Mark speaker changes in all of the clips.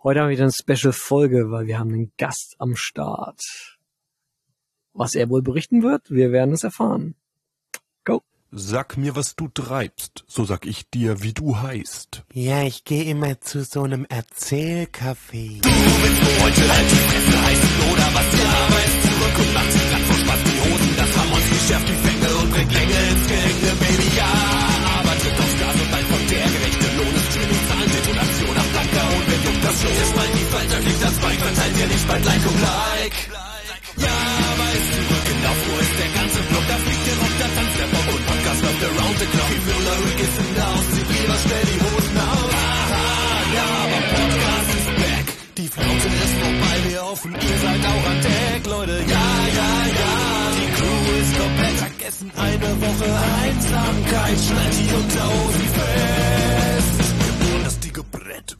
Speaker 1: Heute haben wir wieder eine Special-Folge, weil wir haben einen Gast am Start. Was er wohl berichten wird, wir werden es erfahren. Go!
Speaker 2: Sag mir, was du treibst, so sag ich dir, wie du heißt.
Speaker 3: Ja, ich gehe immer zu so einem Erzählcafé.
Speaker 4: Du willst nur heute halt die Fresse heißen oder was? Ja, aber ist zurück und macht sich grad vor Spaß die Hosen. Das haben uns geschärft die Fänge und bringt Länge ins Gehänge, Baby, ja. Aber tritt aufs Gas und bald kommt der gerechte Lohn. Ist schön und Zahlen, Detonation am Blanker und wer juckt das schon? Erst mal die Falter, kriegt das Bike, verteilt ihr nicht bald Like und Like. Ja, aber ist zurück und auf Uhr ist der ganze Block, da fliegt der Rock, da tanzt der Bock und Podcast läuft around the clock. Die Müller Rick ist in der Haus, zieht lieber schnell die Hosen aus. Aha, ja, aber Podcast ist back. Die Flaute ist vorbei, wir hoffen, ihr seid auch an Deck, Leute. Ja, ja, ja, die Crew ist komplett vergessen. Eine Woche Einsamkeit, schnallt die Unterhosen fest. Wir bohren das dicke Brett.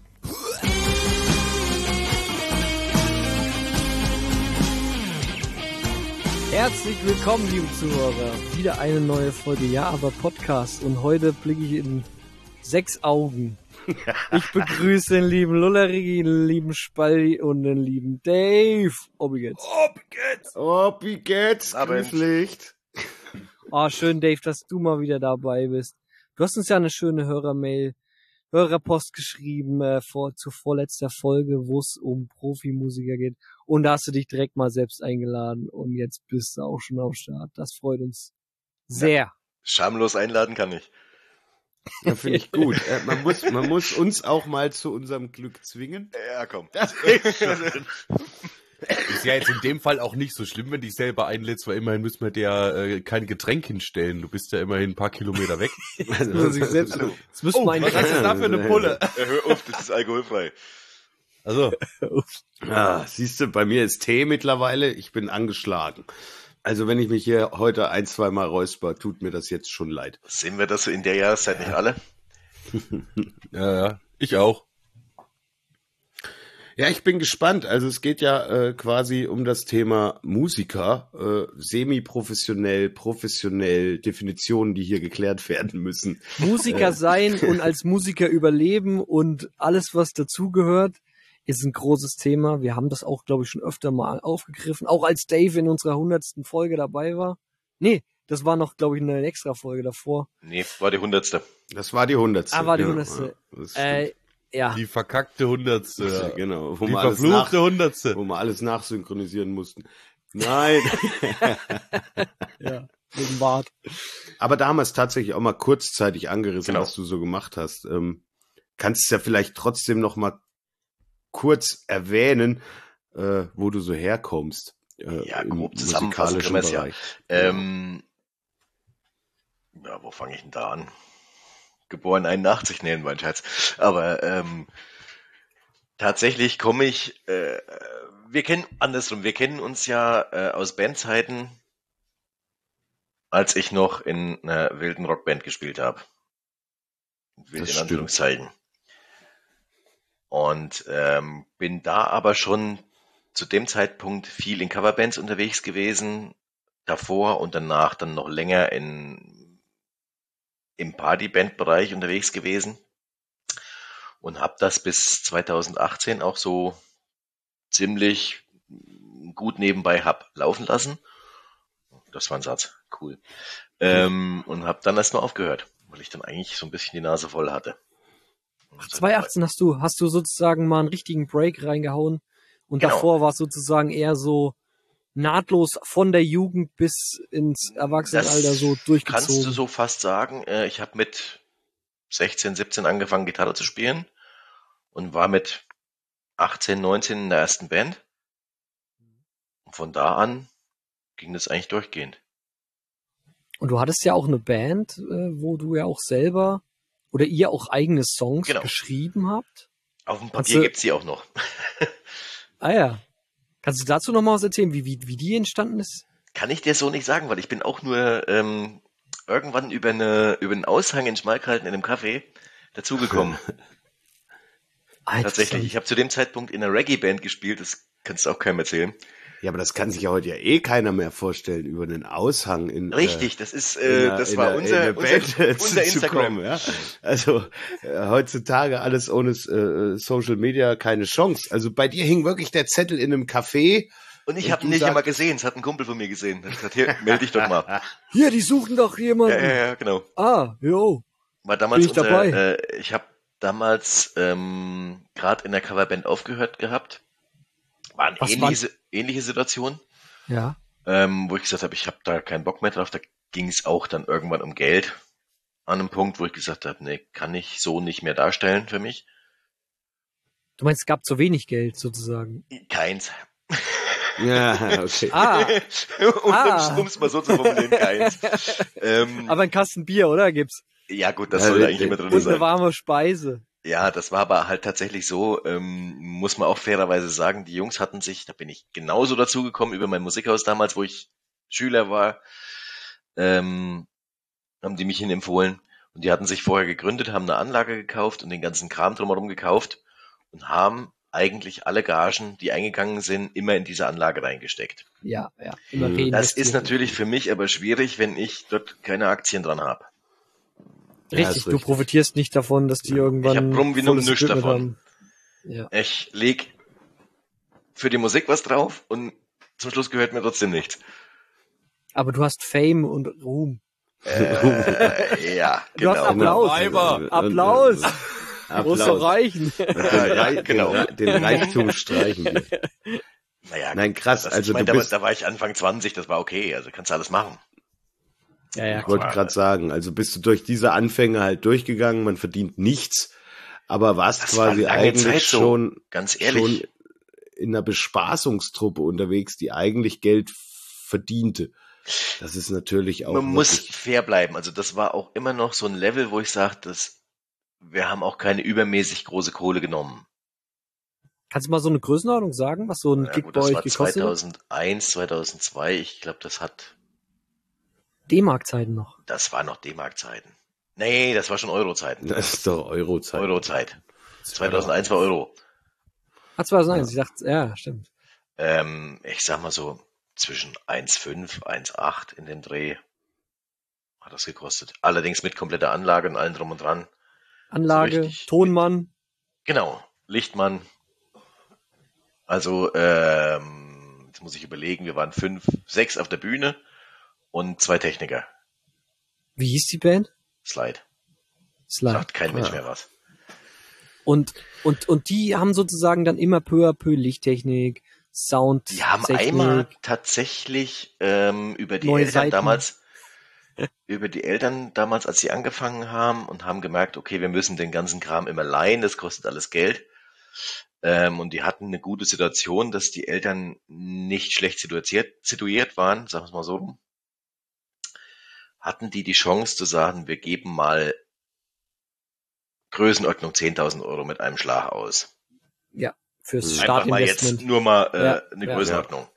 Speaker 1: Herzlich willkommen, liebe Zuhörer. Wieder eine neue Folge Ja, aber Podcast. Und heute blicke ich in 6 Augen. Ich begrüße den lieben Lullerigi, den lieben Spaldi und den lieben Dave. Wie geht's?
Speaker 3: Wie geht's? Grüßlicht.
Speaker 1: Oh, schön, Dave, dass du mal wieder dabei bist. Du hast uns ja eine schöne Hörerpost geschrieben zur vorletzter Folge, wo es um Profimusiker geht. Und da hast du dich direkt mal selbst eingeladen und jetzt bist du auch schon am Start. Das freut uns sehr.
Speaker 5: Ja, schamlos einladen kann ich.
Speaker 3: Ja, finde ich gut. Man muss uns auch mal zu unserem Glück zwingen.
Speaker 5: Ja, komm.
Speaker 2: Ist ja jetzt in dem Fall auch nicht so schlimm, wenn du dich selber einlädst, weil immerhin müssen wir dir kein Getränk hinstellen. Du bist ja immerhin ein paar Kilometer weg.
Speaker 1: Das müssen wir
Speaker 2: was ist da für eine Pulle?
Speaker 5: Hör auf, das ist alkoholfrei.
Speaker 2: Also.
Speaker 3: Siehst du, bei mir ist Tee mittlerweile. Ich bin angeschlagen. Also wenn ich mich hier heute 1-2 Mal räusper, tut mir das jetzt schon leid.
Speaker 5: Sehen wir das so in der Jahreszeit nicht alle?
Speaker 2: Ja, ich auch.
Speaker 3: Ja, ich bin gespannt. Also es geht ja quasi um das Thema Musiker, semi-professionell, professionell, Definitionen, die hier geklärt werden müssen.
Speaker 1: Musiker sein und als Musiker überleben und alles, was dazugehört, ist ein großes Thema. Wir haben das auch, glaube ich, schon öfter mal aufgegriffen. Auch als Dave in unserer 100. Folge dabei war. Nee, das war noch, glaube ich, eine extra Folge davor.
Speaker 5: Nee, war die 100.
Speaker 3: Das war die 100.
Speaker 1: Ah, war die 100. Ja.
Speaker 2: Die verkackte 100.
Speaker 3: Ja, genau.
Speaker 2: Die verfluchte 100.
Speaker 3: Wo wir alles nachsynchronisieren mussten. Nein.
Speaker 1: Ja, mit dem Bart.
Speaker 3: Aber da haben wir es tatsächlich auch mal kurzzeitig angerissen,
Speaker 5: Genau.
Speaker 3: was du so gemacht hast. Kannst es ja vielleicht trotzdem noch mal kurz erwähnen, wo du so herkommst.
Speaker 5: Ja,
Speaker 3: im
Speaker 5: grob zusammenfassen können wir es ja.
Speaker 3: Bereich.
Speaker 5: Ja, wo fange ich denn da an? Geboren 81, nee, mein Scherz. Aber tatsächlich komme ich, wir kennen uns ja aus Bandzeiten, als ich noch in einer wilden Rockband gespielt habe. Wild in Anführungszeichen. Und bin da aber schon zu dem Zeitpunkt viel in Coverbands unterwegs gewesen, davor und danach dann noch länger im Partyband-Bereich unterwegs gewesen und habe das bis 2018 auch so ziemlich gut nebenbei laufen lassen. Das war ein Satz, cool. Und habe dann erstmal aufgehört, weil ich dann eigentlich so ein bisschen die Nase voll hatte.
Speaker 1: 2018 hast du sozusagen mal einen richtigen Break reingehauen und
Speaker 5: Genau.
Speaker 1: Davor war es sozusagen eher so nahtlos von der Jugend bis ins Erwachsenenalter so durchgezogen.
Speaker 5: Kannst du so fast sagen. Ich habe mit 16, 17 angefangen Gitarre zu spielen und war mit 18, 19 in der ersten Band. Und von da an ging das eigentlich durchgehend.
Speaker 1: Und du hattest ja auch eine Band, wo du ja auch selber oder ihr auch eigene Songs geschrieben habt.
Speaker 5: Auf dem Papier gibt's die auch noch.
Speaker 1: Ah ja. Kannst du dazu noch mal was erzählen, wie die entstanden ist?
Speaker 5: Kann ich dir so nicht sagen, weil ich bin auch nur irgendwann über einen Aushang in Schmalkalden in einem Café dazugekommen. Tatsächlich. Ich habe zu dem Zeitpunkt in einer Reggae-Band gespielt, das kannst du auch keinem erzählen.
Speaker 3: Ja, aber das kann sich ja heute ja eh keiner mehr vorstellen, über einen Aushang in
Speaker 5: Richtig, das ist, das war unser Instagram.
Speaker 3: Kommen, ja? Also heutzutage alles ohne Social Media keine Chance. Also bei dir hing wirklich der Zettel in einem Café.
Speaker 5: Und ich habe ihn nicht einmal gesehen, es hat ein Kumpel von mir gesehen. Er hat gesagt, hier, melde dich doch mal.
Speaker 1: Hier, die suchen doch jemanden.
Speaker 5: Ja, genau.
Speaker 1: Ah, jo.
Speaker 5: War damals
Speaker 1: Bin ich dabei?
Speaker 5: Ich habe damals gerade in der Coverband aufgehört gehabt. War eine ähnliche Situation.
Speaker 1: Ja.
Speaker 5: Wo ich gesagt habe, ich habe da keinen Bock mehr drauf. Da ging es auch dann irgendwann um Geld. An einem Punkt, wo ich gesagt habe, nee, kann ich so nicht mehr darstellen für mich.
Speaker 1: Du meinst, es gab zu wenig Geld sozusagen?
Speaker 5: Keins.
Speaker 3: Ja, okay.
Speaker 5: Um es mal so zu formulieren, keins.
Speaker 1: Aber ein Kasten Bier, oder? Gibt's?
Speaker 5: Ja gut, das soll eigentlich immer drin
Speaker 1: Und
Speaker 5: sein.
Speaker 1: eine warme Speise.
Speaker 5: Ja, das war aber halt tatsächlich so, muss man auch fairerweise sagen, die Jungs hatten sich, da bin ich genauso dazugekommen über mein Musikhaus damals, wo ich Schüler war, haben die mich hinempfohlen und die hatten sich vorher gegründet, haben eine Anlage gekauft und den ganzen Kram drumherum gekauft und haben eigentlich alle Gagen, die eingegangen sind, immer in diese Anlage reingesteckt.
Speaker 1: Ja. Immer
Speaker 5: Das ist natürlich für mich aber schwierig, wenn ich dort keine Aktien dran habe.
Speaker 1: Richtig, du profitierst nicht davon, dass die irgendwann...
Speaker 5: Ich habe rum wie nur nichts davon.
Speaker 1: Haben. Ja.
Speaker 5: Ich leg für die Musik was drauf und zum Schluss gehört mir trotzdem nichts.
Speaker 1: Aber du hast Fame und Ruhm.
Speaker 5: Ja,
Speaker 1: Du hast
Speaker 5: genau.
Speaker 1: Applaus! Muss doch reichen.
Speaker 5: Genau.
Speaker 3: Den Reichtum streichen wir.
Speaker 5: Naja,
Speaker 3: Nein, krass. Also
Speaker 5: da war ich Anfang 20, das war okay, also kannst du alles machen.
Speaker 1: Ja,
Speaker 3: ich wollte gerade sagen, also bist du durch diese Anfänge halt durchgegangen, man verdient nichts, aber warst quasi eigentlich schon,
Speaker 5: ganz ehrlich,
Speaker 3: schon in einer Bespaßungstruppe unterwegs, die eigentlich Geld verdiente. Das ist natürlich auch...
Speaker 5: Man muss fair bleiben, also das war auch immer noch so ein Level, wo ich sage, wir haben auch keine übermäßig große Kohle genommen.
Speaker 1: Kannst du mal so eine Größenordnung sagen, was so ein Gig bei euch gekostet hat?
Speaker 5: 2001, 2002, ich glaube, das hat...
Speaker 1: D-Mark-Zeiten noch.
Speaker 5: Das war noch D-Mark-Zeiten. Nee, das war schon Euro-Zeiten.
Speaker 3: Das ist doch Euro-Zeit.
Speaker 5: Euro-Zeit. 2001 war Euro.
Speaker 1: 2001, ich dachte, ja, stimmt.
Speaker 5: Ich sag mal so, zwischen 1,5, 1,8 in dem Dreh hat das gekostet. Allerdings mit kompletter Anlage und allem drum und dran.
Speaker 1: Anlage, so Tonmann.
Speaker 5: Genau, Lichtmann. Also, jetzt muss ich überlegen, wir waren 5, 6 auf der Bühne und 2 Techniker.
Speaker 1: Wie hieß die Band?
Speaker 5: Slide. Sagt kein Mensch mehr was.
Speaker 1: Und die haben sozusagen dann immer peu à peu Lichttechnik, Sound.
Speaker 5: Die haben einmal tatsächlich über die Eltern damals, als sie angefangen haben und haben gemerkt, okay, wir müssen den ganzen Kram immer leihen, das kostet alles Geld. Und die hatten eine gute Situation, dass die Eltern nicht schlecht situiert waren, sagen wir es mal so rum. Hatten die Chance zu sagen, wir geben mal Größenordnung 10.000 Euro mit einem Schlag aus.
Speaker 1: Ja, fürs
Speaker 5: Einfach mal jetzt nur mal eine Größenordnung.
Speaker 3: Ja.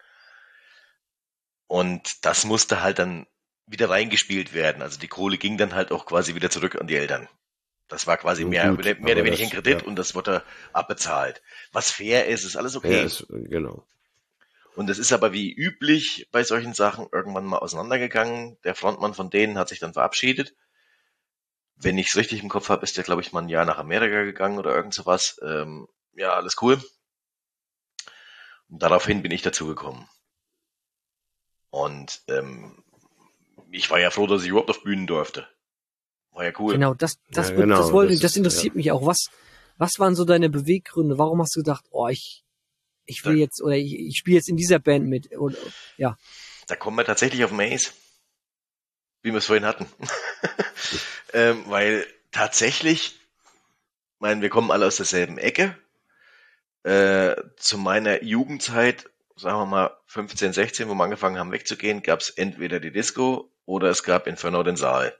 Speaker 5: Und das musste halt dann wieder reingespielt werden. Also die Kohle ging dann halt auch quasi wieder zurück an die Eltern. Das war quasi mehr oder weniger ein Kredit und das wurde abbezahlt. Was fair ist alles okay.
Speaker 3: Ja, genau.
Speaker 5: Und es ist aber wie üblich bei solchen Sachen irgendwann mal auseinandergegangen. Der Frontmann von denen hat sich dann verabschiedet. Wenn ich es richtig im Kopf habe, ist der, glaube ich, mal ein Jahr nach Amerika gegangen oder irgend sowas. Ja, alles cool. Und daraufhin bin ich dazugekommen. Und ich war ja froh, dass ich überhaupt auf Bühnen durfte. War ja cool.
Speaker 1: Genau, das interessiert mich auch. Was waren so deine Beweggründe? Warum hast du gedacht, ich will jetzt, oder ich spiele jetzt in dieser Band mit? Oder, ja.
Speaker 5: Da kommen wir tatsächlich auf Maze. Wie wir es vorhin hatten. Weil tatsächlich, wir kommen alle aus derselben Ecke. Zu meiner Jugendzeit, sagen wir mal 15, 16, wo wir angefangen haben wegzugehen, gab es entweder die Disco oder es gab Inferno den Saal.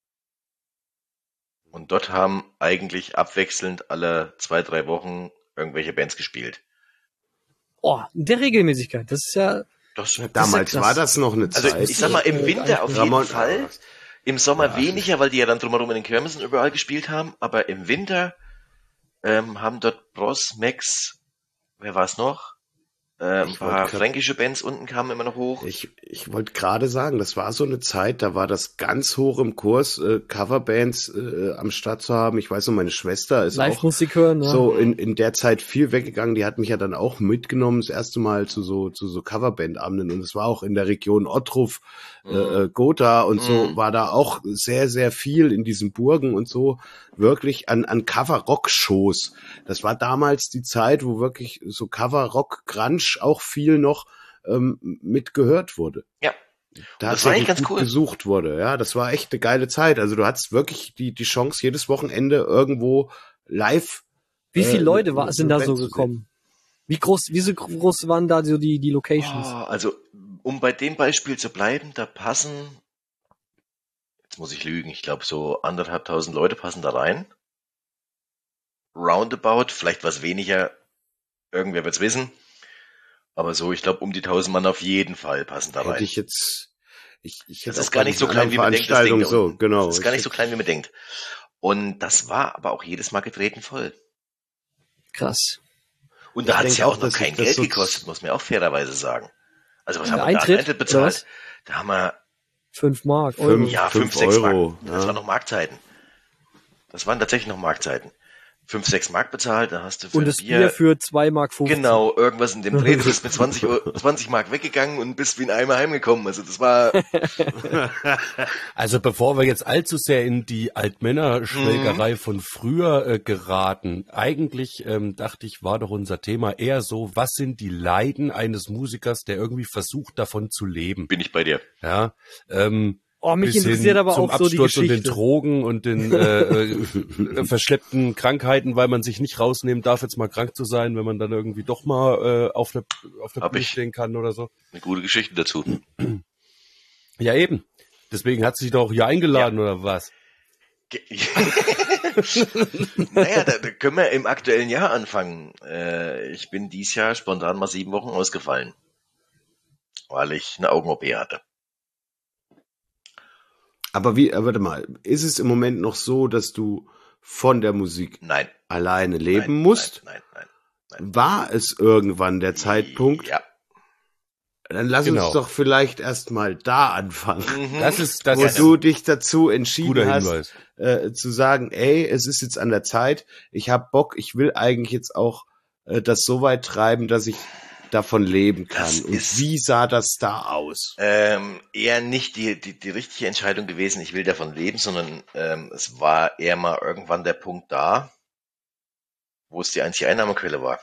Speaker 5: Und dort haben eigentlich abwechselnd alle 2-3 Wochen irgendwelche Bands gespielt.
Speaker 1: In der Regelmäßigkeit, das ist ja...
Speaker 3: Damals war das noch eine Zeit.
Speaker 5: Also ich sag mal, im Winter auf jeden Fall, im Sommer weniger, weil die ja dann drumherum in den Kirmessen überall gespielt haben, aber im Winter haben dort Bros, Max, wer war es noch? Ein paar fränkische Bands unten kamen immer noch hoch.
Speaker 3: Ich wollte gerade sagen, das war so eine Zeit, da war das ganz hoch im Kurs, Coverbands am Start zu haben. Ich weiß noch, meine Schwester ist
Speaker 1: Live-Musik hören, ja.
Speaker 3: so in der Zeit viel weggegangen. Die hat mich ja dann auch mitgenommen, das erste Mal zu so Coverband-Abenden. Und es war auch in der Region Ottruf, Gotha und so, war da auch sehr, sehr viel in diesen Burgen und so wirklich an Cover-Rock-Shows. Das war damals die Zeit, wo wirklich so Cover-Rock, Grunge auch viel noch mitgehört wurde.
Speaker 5: Ja.
Speaker 3: Da
Speaker 5: Das war eigentlich ganz
Speaker 3: gut
Speaker 5: cool.
Speaker 3: besucht wurde. Ja, das war echt eine geile Zeit. Also du hattest wirklich die Chance, jedes Wochenende irgendwo live.
Speaker 1: Wie viele Leute sind da
Speaker 3: Band
Speaker 1: so
Speaker 3: zu sehen.
Speaker 1: gekommen? Wie groß waren da so die Locations?
Speaker 5: Also, um bei dem Beispiel zu bleiben, da passen, jetzt muss ich lügen, ich glaube so 1.500 Leute passen da rein. Roundabout, vielleicht was weniger, irgendwer wird's wissen. Aber so, ich glaube, um die 1.000 Mann auf jeden Fall passen da rein.
Speaker 3: Hätte ich jetzt, ich hätte
Speaker 5: Das ist
Speaker 3: auch
Speaker 5: gar
Speaker 3: bei
Speaker 5: nicht so
Speaker 3: diesen
Speaker 5: klein, wie man denkt, das Ding
Speaker 3: Veranstaltungen
Speaker 5: da
Speaker 3: so,
Speaker 5: unten.
Speaker 3: genau.
Speaker 5: Das ist gar nicht so klein, wie man denkt. Und das war aber auch jedes Mal getreten voll.
Speaker 1: Krass.
Speaker 5: Und da
Speaker 3: Ich
Speaker 5: hat es
Speaker 3: denke
Speaker 5: ja auch
Speaker 3: auch,
Speaker 5: noch
Speaker 3: dass
Speaker 5: kein
Speaker 3: sich das
Speaker 5: Geld
Speaker 3: so-
Speaker 5: gekostet, muss man auch fairerweise sagen. Also was
Speaker 1: Der
Speaker 5: haben wir da an
Speaker 1: Eintritt,
Speaker 5: Eintritt
Speaker 1: oder
Speaker 5: bezahlt?
Speaker 1: was?
Speaker 5: Da haben wir
Speaker 1: 5 Mark.
Speaker 3: Fünf.
Speaker 5: Ja,
Speaker 3: 5
Speaker 5: 5, 6
Speaker 3: Euro,
Speaker 5: Mark. Das
Speaker 3: ja.
Speaker 5: waren noch Marktzeiten. Das waren tatsächlich noch Marktzeiten. 5, 6 Mark bezahlt, da hast du für
Speaker 1: Und
Speaker 5: ein
Speaker 1: das Bier für 2,50 Mark.
Speaker 5: Genau, irgendwas in dem Dreh. Du bist mit 20 Mark weggegangen und bist wie ein Eimer heimgekommen. Also das war,
Speaker 2: Also bevor wir jetzt allzu sehr in die Altmännerschwelgerei von früher geraten, eigentlich dachte ich, war doch unser Thema eher so, was sind die Leiden eines Musikers, der irgendwie versucht, davon zu leben?
Speaker 5: bin ich bei dir.
Speaker 2: Ja,
Speaker 1: Oh, mich
Speaker 2: bis hin
Speaker 1: interessiert aber
Speaker 2: zum
Speaker 1: auch so die
Speaker 2: Absturz und den
Speaker 1: Geschichte.
Speaker 2: Drogen und den verschleppten Krankheiten, weil man sich nicht rausnehmen darf, jetzt mal krank zu sein, wenn man dann irgendwie doch mal auf der
Speaker 5: Hab
Speaker 2: Bühne
Speaker 5: ich.
Speaker 2: stehen kann oder so.
Speaker 5: Eine gute Geschichte dazu.
Speaker 2: Ja, eben. Deswegen hat sie sich doch auch hier eingeladen, oder was?
Speaker 5: Naja, da können wir im aktuellen Jahr anfangen. Ich bin dieses Jahr spontan mal 7 Wochen ausgefallen, weil ich eine Augen-OP hatte.
Speaker 3: Aber warte mal, ist es im Moment noch so, dass du von der Musik
Speaker 5: Nein.
Speaker 3: alleine leben
Speaker 5: Nein,
Speaker 3: musst?
Speaker 5: Nein.
Speaker 3: War es irgendwann der Zeitpunkt?
Speaker 5: Ja.
Speaker 3: Dann lass
Speaker 2: Genau.
Speaker 3: uns doch vielleicht erstmal da anfangen.
Speaker 2: Das ist
Speaker 3: Wo du dich dazu entschieden
Speaker 2: guter
Speaker 3: hast,
Speaker 2: Hinweis.
Speaker 3: zu sagen, ey, es ist jetzt an der Zeit, ich hab Bock, ich will eigentlich jetzt auch das so weit treiben, dass ich davon leben kann.
Speaker 5: Das
Speaker 3: Und
Speaker 5: ist-
Speaker 3: wie sah das da aus?
Speaker 5: Eher nicht die richtige Entscheidung gewesen, ich will davon leben, sondern es war eher mal irgendwann der Punkt da, wo es die einzige Einnahmequelle war.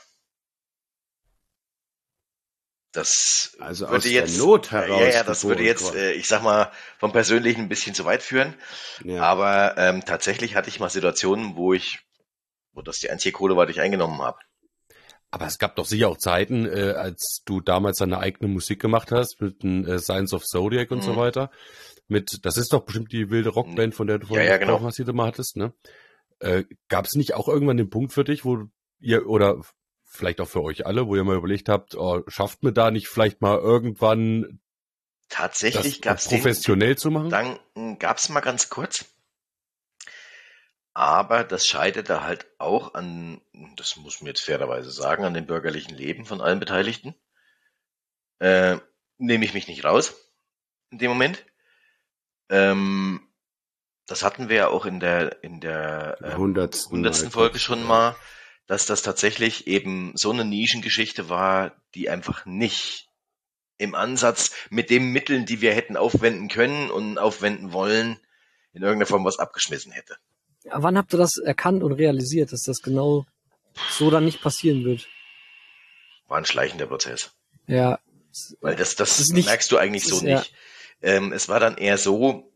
Speaker 5: Das
Speaker 3: Also
Speaker 5: würde
Speaker 3: aus der
Speaker 5: jetzt,
Speaker 3: Not heraus
Speaker 5: ja, das würde
Speaker 3: geboren
Speaker 5: jetzt,
Speaker 3: quasi.
Speaker 5: ich sag mal, vom Persönlichen ein bisschen zu weit führen.
Speaker 3: Ja.
Speaker 5: Aber tatsächlich hatte ich mal Situationen, wo das die einzige Kohle war, die ich eingenommen habe.
Speaker 2: Aber es gab doch sicher auch Zeiten, als du damals deine eigene Musik gemacht hast, mit den Signs of Zodiac und so weiter. Das ist doch bestimmt die wilde Rockband, von der du vorhin
Speaker 5: Ja,
Speaker 2: gesprochen
Speaker 5: genau.
Speaker 2: hast, die du mal hattest, ne? Gab es nicht auch irgendwann den Punkt für dich, wo ihr, oder vielleicht auch für euch alle, wo ihr mal überlegt habt, oh, schafft mir da nicht vielleicht mal irgendwann
Speaker 5: Tatsächlich
Speaker 2: das
Speaker 5: gab es den
Speaker 2: professionell zu machen?
Speaker 5: Gedanken, gab es mal ganz kurz. Aber das scheiterte halt auch an, das muss man jetzt fairerweise sagen, an dem bürgerlichen Leben von allen Beteiligten. Nehme ich mich nicht raus in dem Moment. Das hatten wir ja auch in der
Speaker 3: 100.
Speaker 5: 100. Folge schon mal, dass das tatsächlich eben so eine Nischengeschichte war, die einfach nicht im Ansatz mit den Mitteln, die wir hätten aufwenden können und aufwenden wollen, in irgendeiner Form was abgeschmissen hätte.
Speaker 1: Ja, wann habt ihr das erkannt und realisiert, dass das genau so dann nicht passieren wird?
Speaker 5: War ein schleichender Prozess.
Speaker 1: Ja.
Speaker 5: Weil das
Speaker 1: ist nicht-
Speaker 5: merkst du eigentlich
Speaker 1: das
Speaker 5: so
Speaker 1: ist ja-
Speaker 5: nicht. Es war dann eher so,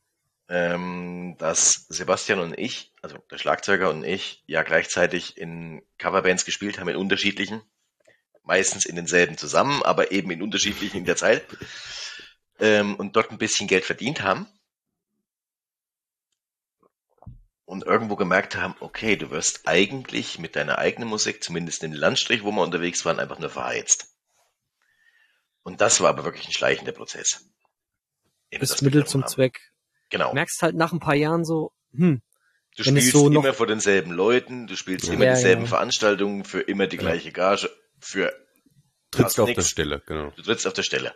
Speaker 5: dass Sebastian und ich, also der Schlagzeuger und ich, ja gleichzeitig in Coverbands gespielt haben, in unterschiedlichen, meistens in denselben zusammen, aber eben in unterschiedlichen in der Zeit, und dort ein bisschen Geld verdient haben und irgendwo gemerkt haben, okay, du wirst eigentlich mit deiner eigenen Musik, zumindest in den Landstrich, wo wir unterwegs waren, einfach nur verheizt. Und das war aber wirklich ein schleichender Prozess. Eben
Speaker 1: Das
Speaker 5: das
Speaker 1: Mittel
Speaker 5: begriffen
Speaker 1: zum
Speaker 5: haben.
Speaker 1: Zweck.
Speaker 5: Genau.
Speaker 1: Merkst halt nach ein paar Jahren so,
Speaker 5: Du
Speaker 1: wenn es
Speaker 5: spielst
Speaker 1: so noch-
Speaker 5: immer vor denselben Leuten, du spielst immer
Speaker 1: Ja,
Speaker 5: dieselben
Speaker 1: ja.
Speaker 5: Veranstaltungen für immer die gleiche Gage, für
Speaker 2: Trittst auf der Stelle, genau.
Speaker 5: Du trittst auf der Stelle.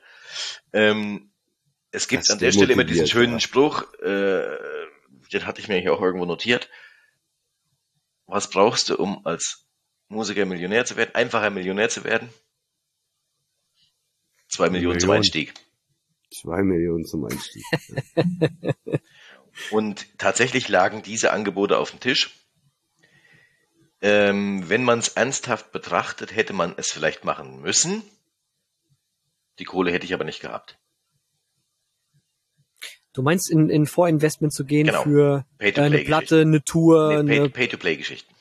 Speaker 5: Es gibt an der Stelle immer diesen schönen Spruch, den hatte ich mir eigentlich auch irgendwo notiert. Was brauchst du, um als Musiker Millionär zu werden? Einfacher Millionär zu werden? 2 Millionen zum Einstieg.
Speaker 3: 2 Millionen zum Einstieg.
Speaker 5: Und tatsächlich lagen diese Angebote auf dem Tisch. Wenn man es ernsthaft betrachtet, hätte man es vielleicht machen müssen. Die Kohle hätte ich aber nicht gehabt.
Speaker 1: Du meinst in Vorinvestment zu gehen für eine Platte, eine Tour?
Speaker 5: Pay-to-Play-Geschichten.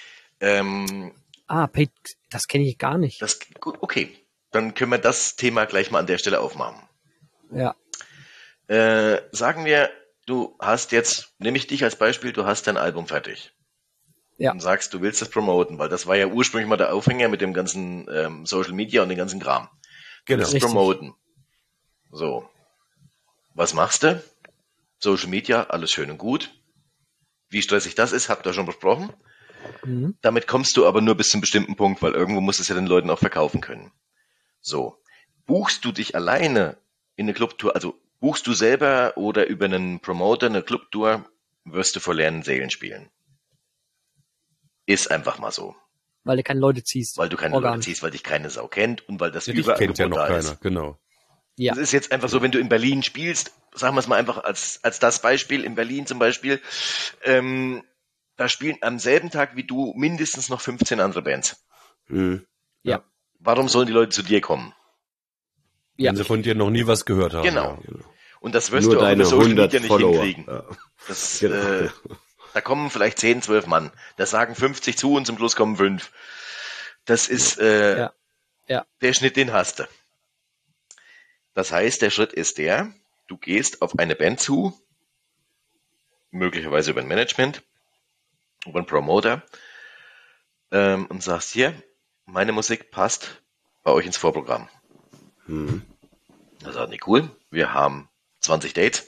Speaker 1: Das kenne ich gar nicht.
Speaker 5: Okay, dann können wir das Thema gleich mal an der Stelle aufmachen.
Speaker 1: Ja.
Speaker 5: Sagen wir, du hast jetzt, nehme ich dich als Beispiel, du hast dein Album fertig.
Speaker 1: Ja.
Speaker 5: Und sagst, du willst das promoten, weil das war ja ursprünglich mal der Aufhänger mit dem ganzen Social Media und dem ganzen Kram.
Speaker 2: Genau.
Speaker 5: Das promoten. So. Was machst du? Social Media, alles schön und gut. Wie stressig das ist, habt ihr schon besprochen.
Speaker 1: Mhm.
Speaker 5: Damit kommst du aber nur bis zu einem bestimmten Punkt, weil irgendwo musst du es ja den Leuten auch verkaufen können. So. Buchst du dich alleine in eine Clubtour, also buchst du selber oder über einen Promoter eine Clubtour, wirst du vor leeren Seelen spielen. Ist einfach mal so.
Speaker 1: Weil du keine Leute ziehst.
Speaker 5: Weil du keine Leute ziehst, weil dich keine Sau kennt und weil das
Speaker 2: überall kennt ja noch keiner,
Speaker 5: ist.
Speaker 2: Genau.
Speaker 1: Ja.
Speaker 5: Das ist jetzt einfach so, wenn du in Berlin spielst, sagen wir es mal einfach als das Beispiel, in Berlin zum Beispiel, da spielen am selben Tag wie du mindestens noch 15 andere Bands.
Speaker 3: Mhm.
Speaker 1: Ja.
Speaker 5: Warum sollen die Leute zu dir kommen?
Speaker 1: Ja.
Speaker 2: Wenn sie von dir noch nie was gehört haben.
Speaker 5: Genau.
Speaker 2: Ja.
Speaker 5: Und das wirst
Speaker 3: Nur
Speaker 5: du auch
Speaker 3: deine
Speaker 5: über Social
Speaker 3: 100
Speaker 5: Media nicht
Speaker 3: Follower.
Speaker 5: hinkriegen.
Speaker 3: Ja.
Speaker 5: Das,
Speaker 3: Genau.
Speaker 5: Da kommen vielleicht 10, 12 Mann. Da sagen 50 zu und zum Schluss kommen 5. Das ist
Speaker 1: Ja.
Speaker 5: der Schnitt, den hast du. Das heißt, der Schritt ist der, du gehst auf eine Band zu, möglicherweise über ein Management, über einen Promoter, und sagst hier, meine Musik passt bei euch ins Vorprogramm.
Speaker 3: Mhm.
Speaker 5: Da sagen die, cool, wir haben 20 Dates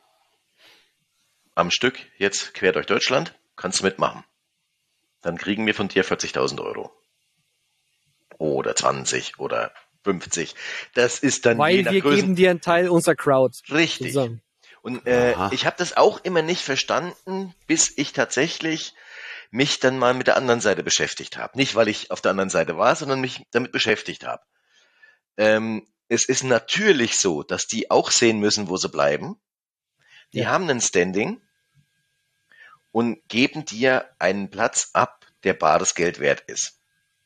Speaker 5: am Stück, jetzt quer durch Deutschland, kannst du mitmachen. Dann kriegen wir von dir 40.000 Euro. Oder 20 oder 50. Das ist dann je
Speaker 1: Weil
Speaker 5: nach
Speaker 1: wir
Speaker 5: Größen.
Speaker 1: geben dir einen Teil unserer Crowd.
Speaker 5: Richtig.
Speaker 1: Zusammen.
Speaker 5: Und
Speaker 3: Aha.
Speaker 5: ich habe das auch immer nicht verstanden, bis ich tatsächlich mich dann mal mit der anderen Seite beschäftigt habe. Nicht, weil ich auf der anderen Seite war, sondern mich damit beschäftigt habe. Es ist natürlich so, dass die auch sehen müssen, wo sie bleiben. Die
Speaker 1: Ja.
Speaker 5: haben ein Standing und geben dir einen Platz ab, der bares Geld wert ist.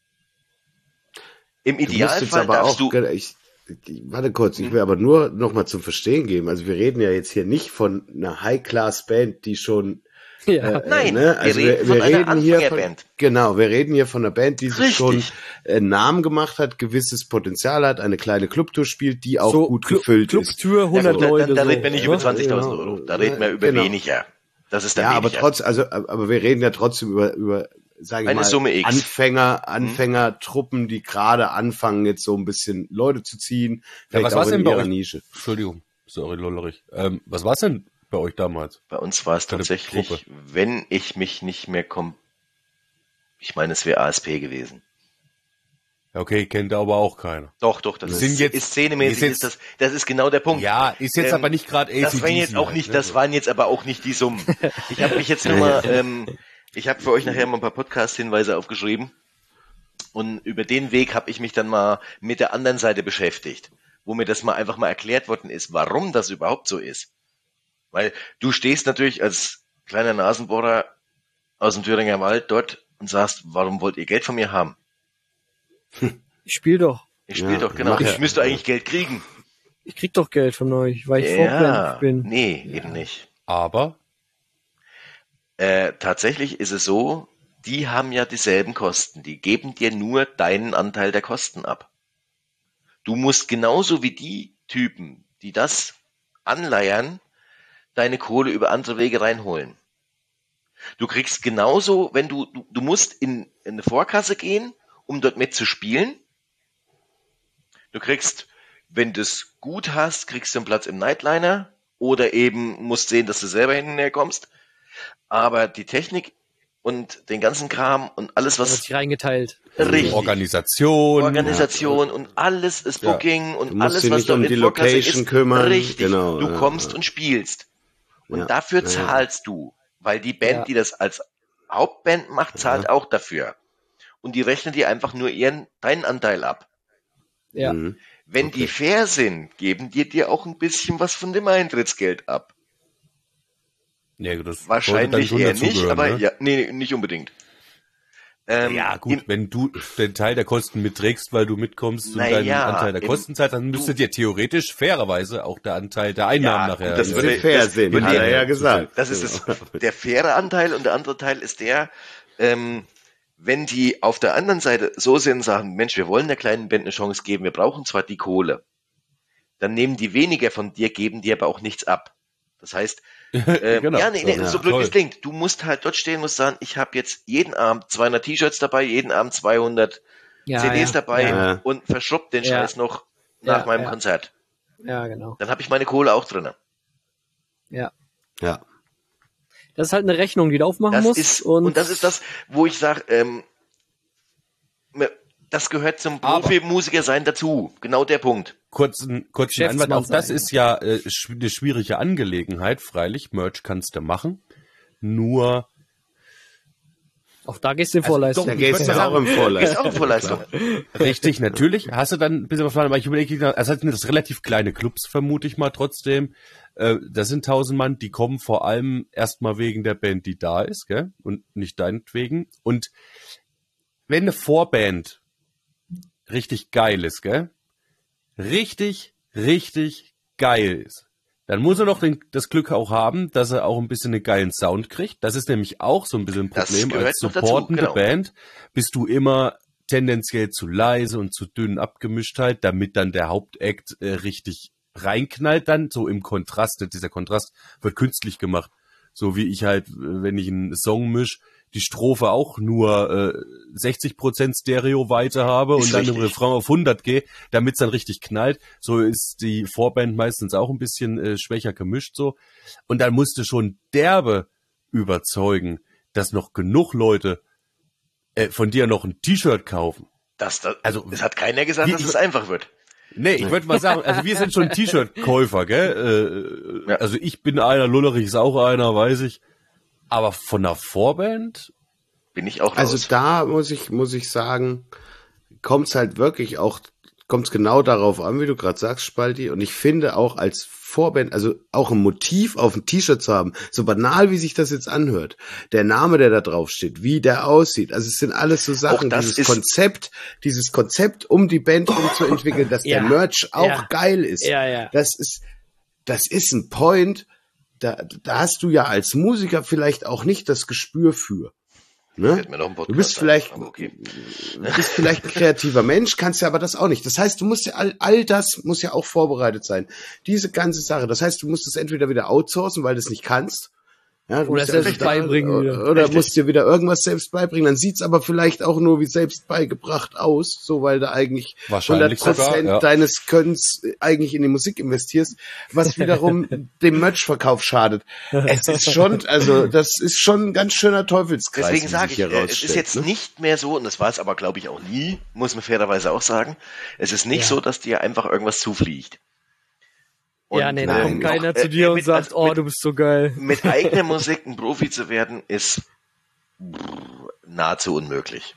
Speaker 5: Im
Speaker 3: Du musst jetzt
Speaker 5: Idealfall
Speaker 3: aber
Speaker 5: darfst
Speaker 3: auch,
Speaker 5: du...
Speaker 3: warte kurz, ich will aber nur noch mal zum Verstehen geben. Also wir reden ja jetzt hier nicht von einer High-Class-Band, die schon
Speaker 1: Ja.
Speaker 5: Nein,
Speaker 3: Also
Speaker 5: wir reden von einer
Speaker 3: hier
Speaker 5: Anfängerband.
Speaker 3: Genau, wir reden hier von einer Band, die sich
Speaker 5: Richtig.
Speaker 3: schon einen Namen gemacht hat, gewisses Potenzial hat, eine kleine Clubtour spielt, die auch
Speaker 1: So
Speaker 3: gut gefüllt ist.
Speaker 1: Clubtür, 100
Speaker 5: Da
Speaker 1: Leute.
Speaker 5: reden wir nicht
Speaker 1: so,
Speaker 5: über
Speaker 1: ne?
Speaker 5: 20.000 Euro, da reden wir über
Speaker 3: Genau.
Speaker 5: weniger. Das ist dann
Speaker 3: Ja, aber
Speaker 5: weniger.
Speaker 3: aber wir reden ja trotzdem über sage ich
Speaker 5: Eine
Speaker 3: mal,
Speaker 5: Summe X.
Speaker 3: Anfängertruppen, die gerade anfangen, jetzt so ein bisschen Leute zu ziehen, vielleicht
Speaker 2: was
Speaker 3: auch
Speaker 2: war's
Speaker 3: in
Speaker 2: denn bei
Speaker 3: ihrer
Speaker 2: euch?
Speaker 3: Nische.
Speaker 2: Entschuldigung, sorry, Lollerich. Was war's denn bei euch damals?
Speaker 5: Bei uns war es
Speaker 2: Für eine
Speaker 5: tatsächlich,
Speaker 2: Gruppe.
Speaker 5: wenn ich mich nicht mehr ich meine, es wäre ASP gewesen.
Speaker 2: Ja, okay, kennt aber auch keiner.
Speaker 5: Doch, das
Speaker 2: Wir sind jetzt-
Speaker 5: ist szenemäßig,
Speaker 2: wir sind
Speaker 5: das ist genau der Punkt.
Speaker 2: Ja, ist jetzt aber nicht gerade
Speaker 5: Das waren jetzt auch nicht, das waren jetzt aber auch nicht die Summen. Ich habe mich jetzt nur mal, ich habe für euch nachher mal ein paar Podcast-Hinweise aufgeschrieben und über den Weg habe ich mich dann mal mit der anderen Seite beschäftigt, wo mir das mal einfach mal erklärt worden ist, warum das überhaupt so ist. Weil du stehst natürlich als kleiner Nasenbohrer aus dem Thüringer Wald dort und sagst, warum wollt ihr Geld von mir haben?
Speaker 1: Ich spiel doch.
Speaker 5: Ich spiele
Speaker 3: Ja,
Speaker 5: doch, genau.
Speaker 3: mach ja.
Speaker 5: Ich müsste eigentlich Geld kriegen.
Speaker 1: Ich krieg doch Geld von euch, weil ich Vorband bin.
Speaker 5: Nee, eben nicht.
Speaker 2: Aber
Speaker 5: Tatsächlich ist es so, die haben ja dieselben Kosten. Die geben dir nur deinen Anteil der Kosten ab. Du musst genauso wie die Typen, die das anleiern, deine Kohle über andere Wege reinholen. Du kriegst genauso, wenn du musst in eine Vorkasse gehen, um dort mitzuspielen. Du kriegst, wenn du es gut hast, kriegst du einen Platz im Nightliner oder eben musst sehen, dass du selber hinten herkommst. Aber die Technik und den ganzen Kram und alles,
Speaker 1: Da wird
Speaker 5: was
Speaker 1: sich reingeteilt.
Speaker 5: richtig.
Speaker 2: Organisation.
Speaker 5: Organisation und alles ist
Speaker 2: Ja.
Speaker 5: Booking
Speaker 3: Du
Speaker 5: und
Speaker 3: musst
Speaker 5: alles,
Speaker 3: dich
Speaker 5: was
Speaker 3: nicht
Speaker 5: da
Speaker 3: um
Speaker 5: in
Speaker 3: die
Speaker 5: Vorkasse
Speaker 3: Location
Speaker 5: ist,
Speaker 3: kümmern.
Speaker 5: richtig.
Speaker 3: Genau,
Speaker 5: Du
Speaker 3: ja,
Speaker 5: kommst
Speaker 3: ja.
Speaker 5: und spielst. Und
Speaker 3: Ja,
Speaker 5: dafür
Speaker 3: ja, ja.
Speaker 5: zahlst du. Weil die Band,
Speaker 1: Ja.
Speaker 5: die das als Hauptband macht, zahlt auch dafür. Und die rechnen dir einfach nur deinen Anteil ab.
Speaker 1: Ja.
Speaker 3: Mhm.
Speaker 5: Wenn die fair sind, geben die dir auch ein bisschen was von dem Eintrittsgeld ab.
Speaker 2: Ja, das
Speaker 5: Wahrscheinlich
Speaker 2: sollte
Speaker 5: eher
Speaker 2: dann schon
Speaker 5: nicht,
Speaker 2: dazugehören,
Speaker 5: aber
Speaker 2: ne?
Speaker 5: ja, nee, nicht unbedingt.
Speaker 2: Ja, gut, wenn du den Teil der Kosten mitträgst, weil du mitkommst und deinen
Speaker 5: Naja,
Speaker 2: Anteil der Kosten zahlst, dann müsste dir theoretisch fairerweise auch der Anteil der Einnahmen
Speaker 5: Ja,
Speaker 2: nachher.
Speaker 5: gut, das
Speaker 3: Würde fair sein,
Speaker 5: mit
Speaker 3: hat er
Speaker 5: dem-
Speaker 3: ja gesagt.
Speaker 5: Das ist der faire Anteil und der andere Teil ist der, wenn die auf der anderen Seite so sind und sagen, Mensch, wir wollen der kleinen Band eine Chance geben, wir brauchen zwar die Kohle, dann nehmen die weniger von dir, geben dir aber auch nichts ab. Das heißt,
Speaker 2: Genau.
Speaker 5: ja, nee,
Speaker 3: Ja,
Speaker 5: so blöd wie es
Speaker 2: toll.
Speaker 5: klingt, du musst halt dort stehen und sagen, ich habe jetzt jeden Abend 200 T-Shirts dabei, jeden Abend 200
Speaker 1: Ja,
Speaker 5: CDs
Speaker 1: ja.
Speaker 5: dabei
Speaker 3: Ja.
Speaker 5: und verschrubbt den
Speaker 1: Ja.
Speaker 5: Scheiß noch nach
Speaker 1: Ja,
Speaker 5: meinem
Speaker 1: ja.
Speaker 5: Konzert.
Speaker 1: Ja, genau.
Speaker 5: Dann habe ich meine Kohle auch drinne.
Speaker 1: Ja.
Speaker 3: Ja.
Speaker 1: Das ist halt eine Rechnung, die du aufmachen
Speaker 5: Das
Speaker 1: musst.
Speaker 5: ist, und das ist das, wo ich sage, das gehört zum
Speaker 2: Aber-
Speaker 5: Profimusiker sein dazu. Genau der Punkt.
Speaker 2: Kurzen
Speaker 1: Geschäftsmann
Speaker 2: Einwand, auch das
Speaker 1: sein.
Speaker 2: ist ja eine schwierige Angelegenheit, freilich. Merch kannst du machen. Nur,
Speaker 1: Auch da gehst du in Vorleistung.
Speaker 3: Da
Speaker 2: Ich
Speaker 3: gehst
Speaker 2: würd
Speaker 3: du
Speaker 2: mal
Speaker 3: auch im
Speaker 5: Ist
Speaker 3: Vorleistung.
Speaker 5: auch Vorleistung.
Speaker 2: richtig, natürlich, hast du dann ein bisschen was verloren, aber ich überlege, also sind das relativ kleine Clubs, vermute ich mal trotzdem. Da sind 1000 Mann, die kommen vor allem erstmal wegen der Band, die da ist, gell? Und nicht deinetwegen. Und wenn eine Vorband richtig geil ist, gell? Richtig geil ist, dann muss er noch das Glück auch haben, dass er auch ein bisschen einen geilen Sound kriegt. Das ist nämlich auch so ein bisschen ein
Speaker 5: Das
Speaker 2: Problem.
Speaker 5: gehört
Speaker 2: Als
Speaker 5: noch dazu,
Speaker 2: supportende
Speaker 5: genau.
Speaker 2: Band bist du immer tendenziell zu leise und zu dünn abgemischt halt, damit dann der Hauptakt richtig reinknallt dann, so im Kontrast. Dieser Kontrast wird künstlich gemacht. So wie ich halt, wenn ich einen Song misch, die Strophe auch nur 60% Stereoweite habe
Speaker 5: Ist
Speaker 2: und dann im
Speaker 5: richtig.
Speaker 2: Refrain auf 100 gehe, damit es dann richtig knallt. So ist die Vorband meistens auch ein bisschen schwächer gemischt so. Und dann musst du schon derbe überzeugen, dass noch genug Leute von dir noch ein T-Shirt kaufen.
Speaker 5: Also, es hat keiner gesagt,
Speaker 2: Wie-
Speaker 5: dass es einfach wird.
Speaker 2: Nee, ich würde mal sagen, also wir sind schon T-Shirt-Käufer, gell?
Speaker 5: Ja.
Speaker 2: Also ich bin einer, Lullerich ist auch einer, weiß ich. Aber von der Vorband?
Speaker 5: Bin ich auch
Speaker 3: Also
Speaker 5: raus.
Speaker 3: da muss ich sagen, kommt's halt wirklich auch, kommt's genau darauf an, wie du gerade sagst, Spalti. Und ich finde auch als Vorband, also auch ein Motiv auf dem T-Shirt zu haben, so banal wie sich das jetzt anhört, der Name, der da drauf steht, wie der aussieht, also es sind alles so Sachen,
Speaker 5: das
Speaker 3: dieses Konzept, um die Band umzuentwickeln, dass
Speaker 1: Ja.
Speaker 3: der Merch auch
Speaker 1: Ja.
Speaker 3: geil ist.
Speaker 1: Ja, ja.
Speaker 3: Das ist ein Point, da hast du ja als Musiker vielleicht auch nicht das Gespür für. Ne?
Speaker 5: Hätten wir noch einen Podcast
Speaker 3: Du bist
Speaker 5: sein,
Speaker 3: vielleicht,
Speaker 5: aber okay.
Speaker 3: du bist vielleicht ein kreativer Mensch, kannst ja aber das auch nicht. Das heißt, du musst ja all das muss ja auch vorbereitet sein. Diese ganze Sache. Das heißt, du musst es entweder wieder outsourcen, weil du es nicht kannst. Ja, du
Speaker 1: Oder
Speaker 3: musst
Speaker 1: selbst
Speaker 3: da-
Speaker 1: beibringen wieder.
Speaker 3: Oder
Speaker 5: Richtig.
Speaker 3: musst dir wieder irgendwas selbst beibringen. Dann sieht's aber vielleicht auch nur wie selbst beigebracht aus, so weil du eigentlich
Speaker 2: Wahrscheinlich
Speaker 3: 100%
Speaker 2: sogar, ja.
Speaker 3: deines Könnens eigentlich in die Musik investierst, was wiederum dem Merch-Verkauf schadet. Es ist schon, also das ist schon ein ganz schöner Teufelskreis.
Speaker 5: Deswegen
Speaker 3: wie
Speaker 5: sage
Speaker 3: sich
Speaker 5: ich,
Speaker 3: hier
Speaker 5: es ist
Speaker 3: rausstellt,
Speaker 5: jetzt
Speaker 3: ne?
Speaker 5: nicht mehr so, und das war es aber, glaube ich, auch nie, muss man fairerweise auch sagen, es ist nicht
Speaker 1: Ja.
Speaker 5: so, dass dir einfach irgendwas zufliegt.
Speaker 1: Ja, nee, da kommt keiner zu dir und sagt, oh, du bist so geil.
Speaker 5: Mit eigener Musik ein Profi zu werden, ist nahezu unmöglich.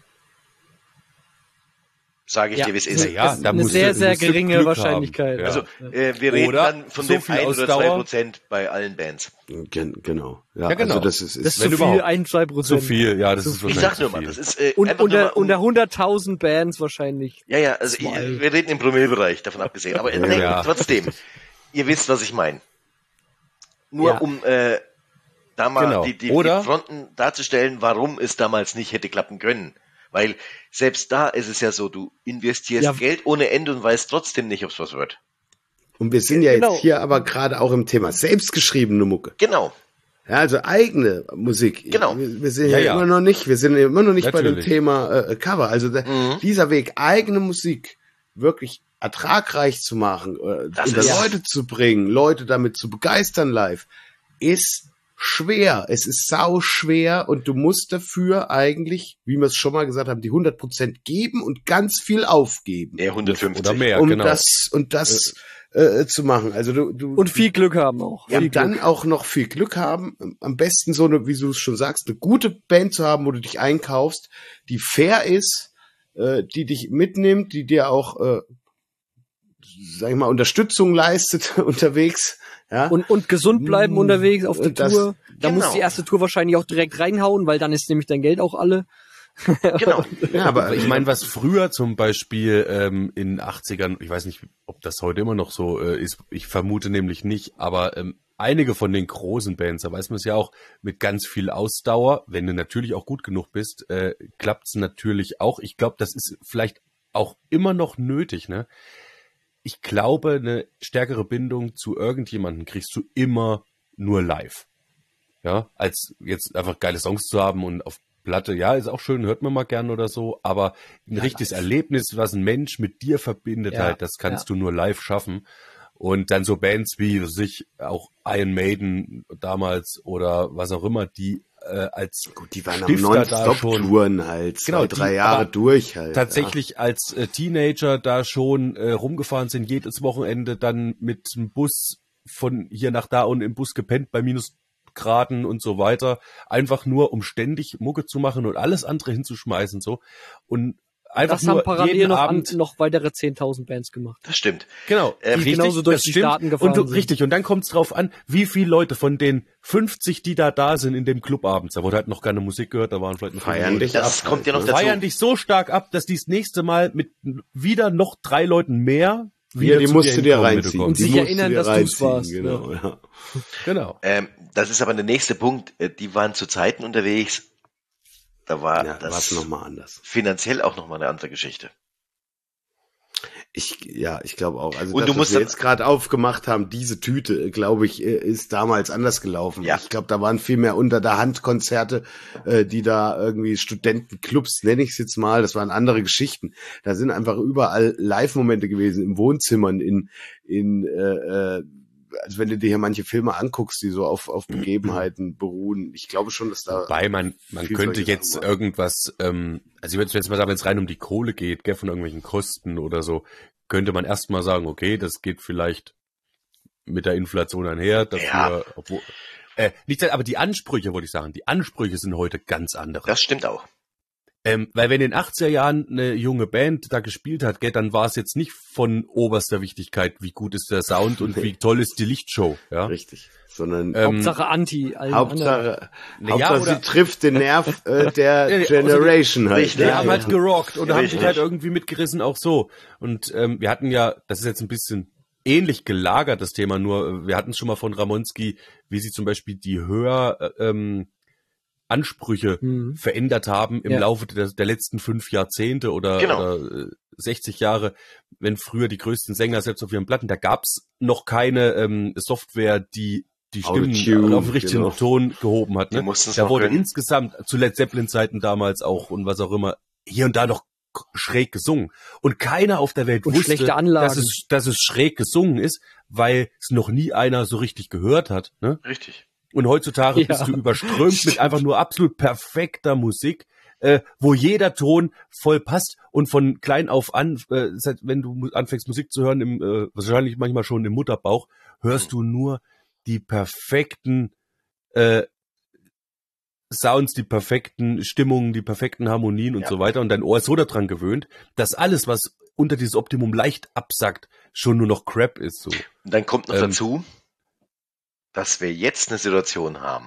Speaker 5: Sage ich
Speaker 1: Ja,
Speaker 5: dir, wie es ist.
Speaker 2: Ja, da
Speaker 1: eine
Speaker 2: musst
Speaker 1: sehr,
Speaker 2: du-
Speaker 1: sehr
Speaker 2: musst du
Speaker 1: geringe
Speaker 2: Glück
Speaker 1: Wahrscheinlichkeit.
Speaker 2: haben. Ja.
Speaker 5: Also, wir reden
Speaker 2: Oder
Speaker 5: dann von
Speaker 2: so
Speaker 5: dem
Speaker 2: viel
Speaker 5: 1 oder
Speaker 2: Ausdauer.
Speaker 5: 2% bei allen Bands.
Speaker 3: Genau. Ja,
Speaker 2: Ja, genau.
Speaker 3: Also das ist
Speaker 1: Das ist
Speaker 2: Wenn
Speaker 1: zu viel,
Speaker 2: überhaupt.
Speaker 1: 1-2%.
Speaker 2: Zu viel, ja, das ist
Speaker 5: Ich
Speaker 2: wahrscheinlich
Speaker 5: sag
Speaker 2: zu
Speaker 5: nur mal,
Speaker 2: viel.
Speaker 5: das ist
Speaker 1: Und
Speaker 5: einfach nur mal,
Speaker 1: unter 100.000 Bands wahrscheinlich.
Speaker 5: ja, also
Speaker 1: zwei.
Speaker 5: wir reden im Promillebereich, davon abgesehen. Aber nee,
Speaker 2: Ja.
Speaker 5: trotzdem, ihr wisst, was ich meine. Nur
Speaker 1: Ja.
Speaker 5: um da mal
Speaker 2: Genau.
Speaker 5: die
Speaker 2: Oder-
Speaker 5: Fronten darzustellen, warum es damals nicht hätte klappen können. Weil selbst da ist es ja so, du investierst
Speaker 1: Ja.
Speaker 5: Geld ohne Ende und weißt trotzdem nicht, ob es was wird.
Speaker 3: Und wir sind ja
Speaker 1: Genau.
Speaker 3: jetzt hier aber gerade auch im Thema selbstgeschriebene Mucke.
Speaker 5: Genau.
Speaker 3: Ja, also eigene Musik.
Speaker 5: Genau.
Speaker 3: Wir sind
Speaker 2: Ja,
Speaker 3: ja,
Speaker 2: ja.
Speaker 3: immer noch nicht, bei dem
Speaker 2: Natürlich.
Speaker 3: Thema Cover. Also dieser Weg, eigene Musik wirklich ertragreich zu machen,
Speaker 5: Das
Speaker 3: unter
Speaker 5: ist-
Speaker 3: Leute zu bringen, Leute damit zu begeistern live, ist schwer. Es ist sau schwer und du musst dafür eigentlich, wie wir es schon mal gesagt haben, die 100% geben und ganz viel aufgeben.
Speaker 5: Ja, 150.
Speaker 2: Oder mehr,
Speaker 3: Um
Speaker 2: genau.
Speaker 3: das zu machen. Also du
Speaker 1: Und viel Glück haben auch.
Speaker 3: ja,
Speaker 1: Viel
Speaker 3: dann
Speaker 1: Glück.
Speaker 3: auch noch viel Glück haben. Am besten so eine, wie du es schon sagst, eine gute Band zu haben, wo du dich einkaufst, die fair ist, die dich mitnimmt, die dir auch, sag ich mal, Unterstützung leistet unterwegs. Ja?
Speaker 1: Und gesund bleiben unterwegs auf die
Speaker 3: Und das-
Speaker 1: Tour. Da
Speaker 5: genau.
Speaker 1: muss die erste Tour wahrscheinlich auch direkt reinhauen, weil dann ist nämlich dein Geld auch alle.
Speaker 5: Genau.
Speaker 3: ja,
Speaker 2: Aber ich meine, was früher zum Beispiel in den 80ern, ich weiß nicht, ob das heute immer noch so ist, ich vermute nämlich nicht, aber einige von den großen Bands, da weiß man es ja auch, mit ganz viel Ausdauer, wenn du natürlich auch gut genug bist, klappt es natürlich auch. Ich glaube, das ist vielleicht auch immer noch nötig, ne? Ich glaube, eine stärkere Bindung zu irgendjemandem kriegst du immer nur live. Ja, als jetzt einfach geile Songs zu haben und auf Platte, ja, ist auch schön, hört man mal gern oder so, aber ein richtiges Erlebnis, was ein Mensch mit dir verbindet,
Speaker 1: Ja,
Speaker 2: halt, das kannst du nur live schaffen. Und dann so Bands wie sich auch Iron Maiden damals oder was auch immer, die als
Speaker 3: gut, die waren am
Speaker 2: Stifter da schon
Speaker 3: Non-Stop-Touren halt,
Speaker 2: Genau,
Speaker 3: 2-3
Speaker 2: die
Speaker 3: Jahre
Speaker 2: aber
Speaker 3: durch halt.
Speaker 2: tatsächlich als Teenager da schon rumgefahren sind, jedes Wochenende dann mit dem Bus von hier nach da und im Bus gepennt bei Minusgraden und so weiter, einfach nur um ständig Mucke zu machen und alles andere hinzuschmeißen so und einfach
Speaker 1: Das haben
Speaker 2: nur
Speaker 1: parallel
Speaker 2: jeden
Speaker 1: noch,
Speaker 2: Abend
Speaker 1: noch weitere 10.000 Bands gemacht.
Speaker 5: Das stimmt.
Speaker 2: genau,
Speaker 5: Die
Speaker 1: genauso durch
Speaker 2: das
Speaker 1: die
Speaker 2: stimmt.
Speaker 1: Staaten gefahren
Speaker 2: und du,
Speaker 1: sind.
Speaker 2: richtig, und dann kommt es drauf an, wie viele Leute von den 50, die da sind in dem Club abends, da wurde halt noch keine Musik gehört, da waren vielleicht noch
Speaker 3: Feiern dich
Speaker 5: Das
Speaker 3: ab.
Speaker 5: kommt ja noch
Speaker 3: halt,
Speaker 5: dazu.
Speaker 2: feiern dich so stark ab, dass die das nächste Mal mit wieder noch 3 Leuten mehr
Speaker 3: Ja, die
Speaker 2: zu
Speaker 3: musst du dir
Speaker 2: hinkommen, wenn
Speaker 3: reinziehen.
Speaker 2: kommst.
Speaker 1: Und sich
Speaker 3: Die musst
Speaker 1: erinnern,
Speaker 3: du dir
Speaker 1: dass du's
Speaker 3: reinziehen,
Speaker 1: warst,
Speaker 3: Genau, ja.
Speaker 2: Genau.
Speaker 5: Das ist aber der nächste Punkt. Die waren zu Zeiten unterwegs. Da war
Speaker 3: Ja,
Speaker 5: das
Speaker 3: war's nochmal anders.
Speaker 5: finanziell auch nochmal eine andere Geschichte.
Speaker 3: Ich glaube auch. Also
Speaker 5: Und
Speaker 3: das,
Speaker 5: du
Speaker 3: was
Speaker 5: musst
Speaker 3: wir
Speaker 5: dann-
Speaker 3: jetzt gerade aufgemacht haben, diese Tüte, glaube ich, ist damals anders gelaufen.
Speaker 5: Ja.
Speaker 3: Ich glaube, da waren viel mehr unter der Hand Konzerte, die da irgendwie Studentenclubs, nenne ich es jetzt mal, das waren andere Geschichten. Da sind einfach überall Live-Momente gewesen, in Wohnzimmern, also wenn du dir hier manche Filme anguckst, die so auf Begebenheiten beruhen. Ich glaube schon, dass da
Speaker 2: Wobei man
Speaker 3: viel
Speaker 2: könnte
Speaker 3: solche
Speaker 2: jetzt
Speaker 3: Sachen waren.
Speaker 2: irgendwas, also ich würde jetzt mal sagen, wenn es rein um die Kohle geht, gell, von irgendwelchen Kosten oder so, könnte man erstmal sagen, okay, das geht vielleicht mit der Inflation einher, dafür,
Speaker 5: Ja.
Speaker 2: obwohl, nicht, aber die Ansprüche, wollte ich sagen, die Ansprüche sind heute ganz andere.
Speaker 5: Das stimmt auch.
Speaker 2: Weil wenn in den 80er Jahren eine junge Band da gespielt hat, gell, dann war es jetzt nicht von oberster Wichtigkeit, wie gut ist der Sound und wie toll ist die Lichtshow, ja.
Speaker 3: richtig, sondern
Speaker 1: Hauptsache Anti. allen anderen.
Speaker 3: Hauptsache,
Speaker 2: Ja, oder-
Speaker 3: sie trifft den Nerv der
Speaker 2: Ja,
Speaker 3: Generation halt.
Speaker 5: Richtig.
Speaker 2: Die
Speaker 3: Ja,
Speaker 2: haben halt gerockt und haben
Speaker 5: Richtig.
Speaker 2: sich halt irgendwie mitgerissen, auch so. Und wir hatten ja, das ist jetzt ein bisschen ähnlich gelagert, das Thema, nur wir hatten es schon mal von Ramonski, wie sie zum Beispiel die Ansprüche verändert haben im
Speaker 1: Ja.
Speaker 2: Laufe der letzten 5 Jahrzehnte oder,
Speaker 5: Genau.
Speaker 2: oder 60 Jahre, wenn früher die größten Sänger selbst auf ihren Platten, da gab's noch keine Software, die Stimmen
Speaker 3: Autotune,
Speaker 2: auf den richtigen
Speaker 3: genau.
Speaker 2: Ton gehoben hat.
Speaker 5: Die
Speaker 2: Ne?
Speaker 5: mussten's
Speaker 2: Da
Speaker 5: noch
Speaker 2: wurde
Speaker 5: können.
Speaker 2: insgesamt zu Led Zeppelin-Zeiten damals auch und was auch immer hier und da noch schräg gesungen. Und keiner auf der Welt
Speaker 1: Und
Speaker 2: wusste,
Speaker 1: schlechte Anlagen.
Speaker 2: dass es schräg gesungen ist, weil es noch nie einer so richtig gehört hat. Ne?
Speaker 5: Richtig.
Speaker 2: Und heutzutage
Speaker 1: Ja.
Speaker 2: bist du überströmt mit einfach nur absolut perfekter Musik, wo jeder Ton voll passt und von klein auf an, wenn du anfängst Musik zu hören, wahrscheinlich manchmal schon im Mutterbauch, hörst du nur die perfekten Sounds, die perfekten Stimmungen, die perfekten Harmonien und
Speaker 5: Ja.
Speaker 2: so weiter. Und dein Ohr ist so daran gewöhnt, dass alles, was unter dieses Optimum leicht absackt, schon nur noch Crap ist. So.
Speaker 5: Und dann kommt noch
Speaker 2: Ähm,
Speaker 5: dazu, dass wir jetzt eine Situation haben,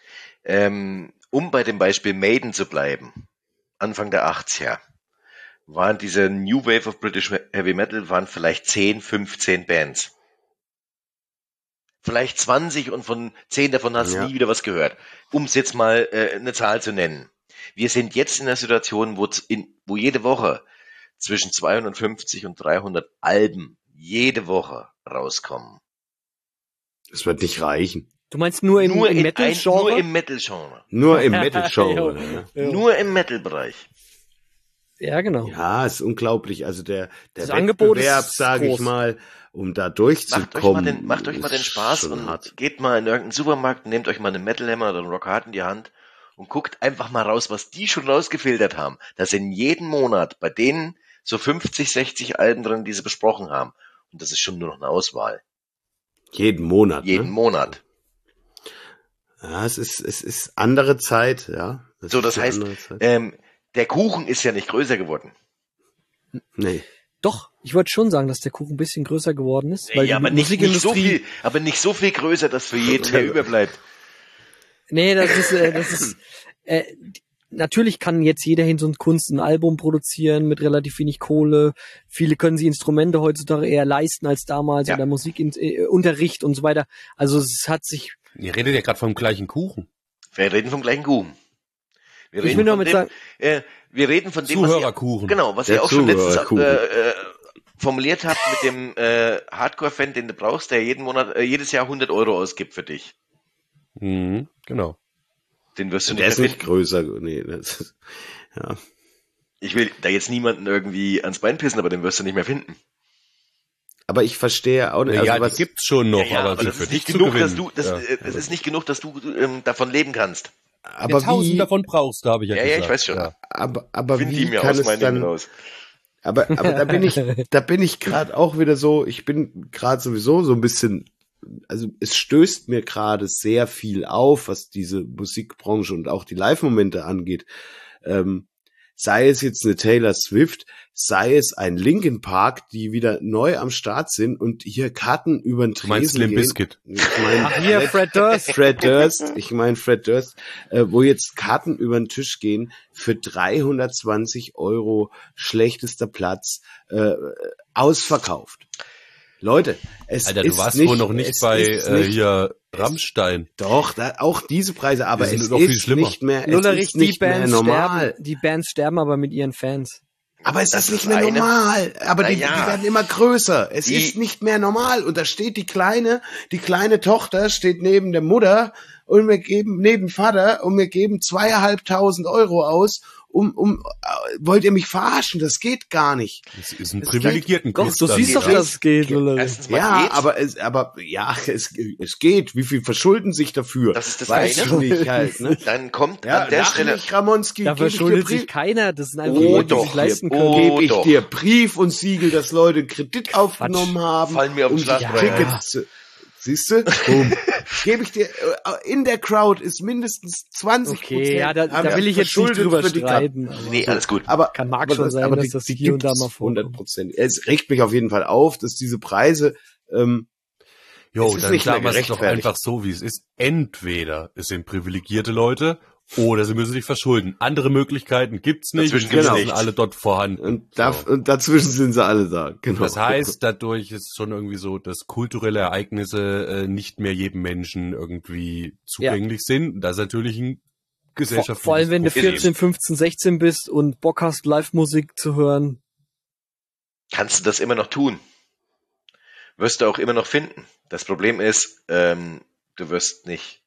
Speaker 5: um bei dem Beispiel Maiden zu bleiben, Anfang der 80er, waren diese New Wave of British Heavy Metal, waren vielleicht 10, 15 Bands. Vielleicht 20 und von 10 davon hast du
Speaker 3: Ja.
Speaker 5: nie wieder was gehört. Um es jetzt mal eine Zahl zu nennen. Wir sind jetzt in einer Situation, wo jede Woche zwischen 250 und 300 Alben jede Woche rauskommen.
Speaker 3: Es wird nicht reichen.
Speaker 1: Du meinst nur im
Speaker 5: Nur
Speaker 1: Metal-Genre?
Speaker 5: im Metal-Genre.
Speaker 3: Nur im Metal-Genre.
Speaker 1: Ja.
Speaker 5: Nur im Metal-Bereich.
Speaker 1: Ja, genau.
Speaker 3: Ja, ist unglaublich. Also der
Speaker 1: Das Angebot
Speaker 3: Wettbewerb,
Speaker 1: ist
Speaker 3: sage ich
Speaker 1: groß.
Speaker 3: mal, um da durchzukommen.
Speaker 5: Macht euch mal den Spaß
Speaker 3: schon
Speaker 5: und
Speaker 3: hart.
Speaker 5: geht mal in irgendeinen Supermarkt, nehmt euch mal einen Metal Hammer oder einen Rock Hard in die Hand und guckt einfach mal raus, was die schon rausgefiltert haben. Da sind jeden Monat bei denen so 50, 60 Alben drin, die sie besprochen haben. Und das ist schon nur noch eine Auswahl.
Speaker 3: Jeden Monat.
Speaker 5: Jeden
Speaker 3: ne?
Speaker 5: Monat.
Speaker 3: Ja, es ist andere Zeit, ja.
Speaker 5: So, das
Speaker 3: ist eine
Speaker 5: heißt,
Speaker 3: andere Zeit.
Speaker 5: der Kuchen ist ja nicht größer geworden.
Speaker 3: Nee.
Speaker 1: Doch, ich wollte schon sagen, dass der Kuchen ein bisschen größer geworden ist. Weil
Speaker 5: Ja,
Speaker 1: die
Speaker 5: aber nicht so
Speaker 1: Musikindustrie-
Speaker 5: viel, aber nicht so viel größer, dass für jeden mehr überbleibt.
Speaker 1: Nee, das ist natürlich kann jetzt jeder hin so ein Kunst ein Album produzieren mit relativ wenig Kohle. Viele können sich Instrumente heutzutage eher leisten als damals
Speaker 5: Ja.
Speaker 1: oder Musikunterricht und so weiter. Also es hat sich.
Speaker 2: Ihr redet ja gerade vom gleichen Kuchen.
Speaker 5: Wir reden vom gleichen Kuchen. Wir
Speaker 1: Ich will nur mit sagen,
Speaker 5: wir reden von dem,
Speaker 2: Zuhörerkuchen.
Speaker 5: was
Speaker 3: Der
Speaker 5: ihr auch schon letztens
Speaker 3: Zuhörerkuchen.
Speaker 5: formuliert habt mit dem Hardcore-Fan, den du brauchst, der jedes Jahr 100 Euro ausgibt für dich.
Speaker 2: Mhm, genau.
Speaker 5: Den wirst du
Speaker 3: Der
Speaker 5: nicht
Speaker 3: ist
Speaker 5: mehr
Speaker 3: nicht
Speaker 5: finden.
Speaker 3: größer. Nee, das ist, ja.
Speaker 5: Ich will da jetzt niemanden irgendwie ans Bein pissen, aber den wirst du nicht mehr finden.
Speaker 3: Aber ich verstehe auch nicht.
Speaker 2: Ja,
Speaker 3: was,
Speaker 2: die gibt's schon noch,
Speaker 5: Ja,
Speaker 2: aber
Speaker 5: aber
Speaker 2: sie
Speaker 5: das
Speaker 2: für
Speaker 5: ist
Speaker 2: dich
Speaker 5: nicht
Speaker 2: zu
Speaker 5: genug, dass
Speaker 2: gewinnen.
Speaker 5: du, das ist nicht genug, dass du davon leben kannst.
Speaker 3: aber
Speaker 2: Ja, 1000
Speaker 3: wie,
Speaker 2: davon brauchst du, habe ich ja
Speaker 5: Ja,
Speaker 2: gesagt.
Speaker 5: ja, ich weiß schon.
Speaker 2: Ja.
Speaker 3: aber
Speaker 5: Find
Speaker 3: wie
Speaker 5: die mir
Speaker 3: kann
Speaker 5: aus
Speaker 3: es
Speaker 5: meinen
Speaker 3: dann,
Speaker 5: Dingen raus.
Speaker 3: aber da bin ich gerade auch wieder so, ich bin gerade sowieso so ein bisschen, also es stößt mir gerade sehr viel auf, was diese Musikbranche und auch die Live-Momente angeht. Sei es jetzt eine Taylor Swift, sei es ein Linkin Park, die wieder neu am Start sind und hier Karten über den
Speaker 2: Du meinst
Speaker 3: Tresen
Speaker 2: Limp
Speaker 3: gehen.
Speaker 2: Bizkit?
Speaker 3: Ich mein,
Speaker 1: ach hier, Fred Durst.
Speaker 3: Fred Durst, wo jetzt Karten über den Tisch gehen für 320 Euro, schlechtester Platz, ausverkauft. Leute, es
Speaker 2: Alter,
Speaker 3: ist
Speaker 2: du warst
Speaker 3: nicht,
Speaker 2: wohl noch nicht
Speaker 3: es
Speaker 2: bei
Speaker 3: ist nicht-
Speaker 2: hier Rammstein.
Speaker 3: Doch, auch diese Preise, aber
Speaker 2: Die sind
Speaker 3: es
Speaker 2: noch viel
Speaker 3: ist
Speaker 2: schlimmer.
Speaker 3: nicht mehr, es
Speaker 1: Lullerich,
Speaker 3: ist nicht mehr normal.
Speaker 1: die Bands sterben aber mit ihren Fans.
Speaker 3: Aber es
Speaker 5: Das
Speaker 3: ist nicht
Speaker 5: ist
Speaker 3: mehr
Speaker 5: eine-
Speaker 3: normal. Aber die
Speaker 5: Naja.
Speaker 3: werden immer größer. Es
Speaker 5: Die-
Speaker 3: ist nicht mehr normal. Und da steht die kleine Tochter steht neben der Mutter und neben Vater und wir geben 2.500 Euro aus. Wollt ihr mich verarschen? Das geht gar nicht.
Speaker 2: Das ist ein
Speaker 3: Das
Speaker 2: privilegierten
Speaker 1: Doch, du siehst doch,
Speaker 5: geht.
Speaker 1: dass es geht, Lullerich.
Speaker 5: Erstens mal
Speaker 3: Ja,
Speaker 5: geht's.
Speaker 3: es geht. Wie viel verschulden sich dafür?
Speaker 5: Das ist das
Speaker 3: Weiß
Speaker 5: eine.
Speaker 3: ich nicht halt, ne?
Speaker 5: Dann kommt
Speaker 3: Ja,
Speaker 5: an der
Speaker 3: lach
Speaker 5: Stelle,
Speaker 3: nicht, Ramonski.
Speaker 1: Dafür
Speaker 3: Geb ich dir
Speaker 1: schuldet
Speaker 3: Brief-
Speaker 1: sich keiner. Das sind einfach
Speaker 5: Oh,
Speaker 1: Leute, die
Speaker 5: doch,
Speaker 1: sich leisten
Speaker 5: hier.
Speaker 1: können.
Speaker 5: Oh,
Speaker 3: gebe ich
Speaker 5: doch.
Speaker 3: dir Brief und Siegel, dass Leute einen Kredit aufgenommen haben,
Speaker 5: Fallen mir auf den
Speaker 3: um
Speaker 5: Schlag
Speaker 3: sich
Speaker 5: rein.
Speaker 3: Tickets zu... Siehst du? Boom. Gebe ich dir, in der Crowd ist mindestens 20%.
Speaker 1: Okay, ja, da will ich jetzt nicht
Speaker 3: verschuldet
Speaker 1: drüber
Speaker 3: für die
Speaker 1: streiten.
Speaker 3: Karten.
Speaker 1: aber-
Speaker 5: nee, alles gut.
Speaker 3: Aber,
Speaker 1: Mag schon sein, dass das hier und da mal
Speaker 3: gibt's
Speaker 1: vorkommt.
Speaker 3: 100%. Es regt mich auf jeden Fall auf, dass diese Preise,
Speaker 2: Jo,
Speaker 3: Es ist
Speaker 2: dann
Speaker 3: nicht mehr
Speaker 2: sagen wir es doch
Speaker 3: gerechtfertigt.
Speaker 2: einfach so, wie es ist. Entweder es sind privilegierte Leute oder sie müssen sich verschulden. Andere Möglichkeiten gibt's nicht.
Speaker 5: Dazwischen
Speaker 2: Die
Speaker 3: gibt's
Speaker 2: sind
Speaker 5: nichts.
Speaker 2: alle dort vorhanden.
Speaker 3: und dazwischen sind sie alle da. Genau.
Speaker 2: Das heißt, dadurch ist schon irgendwie so, dass kulturelle Ereignisse nicht mehr jedem Menschen irgendwie zugänglich sind. Das ist natürlich ein gesellschaftliches
Speaker 1: Vor allem, wenn du
Speaker 2: Problem.
Speaker 1: 14, 15, 16 bist und Bock hast, Live-Musik zu hören.
Speaker 5: Kannst du das immer noch tun. Wirst du auch immer noch finden. Das Problem ist, du wirst nicht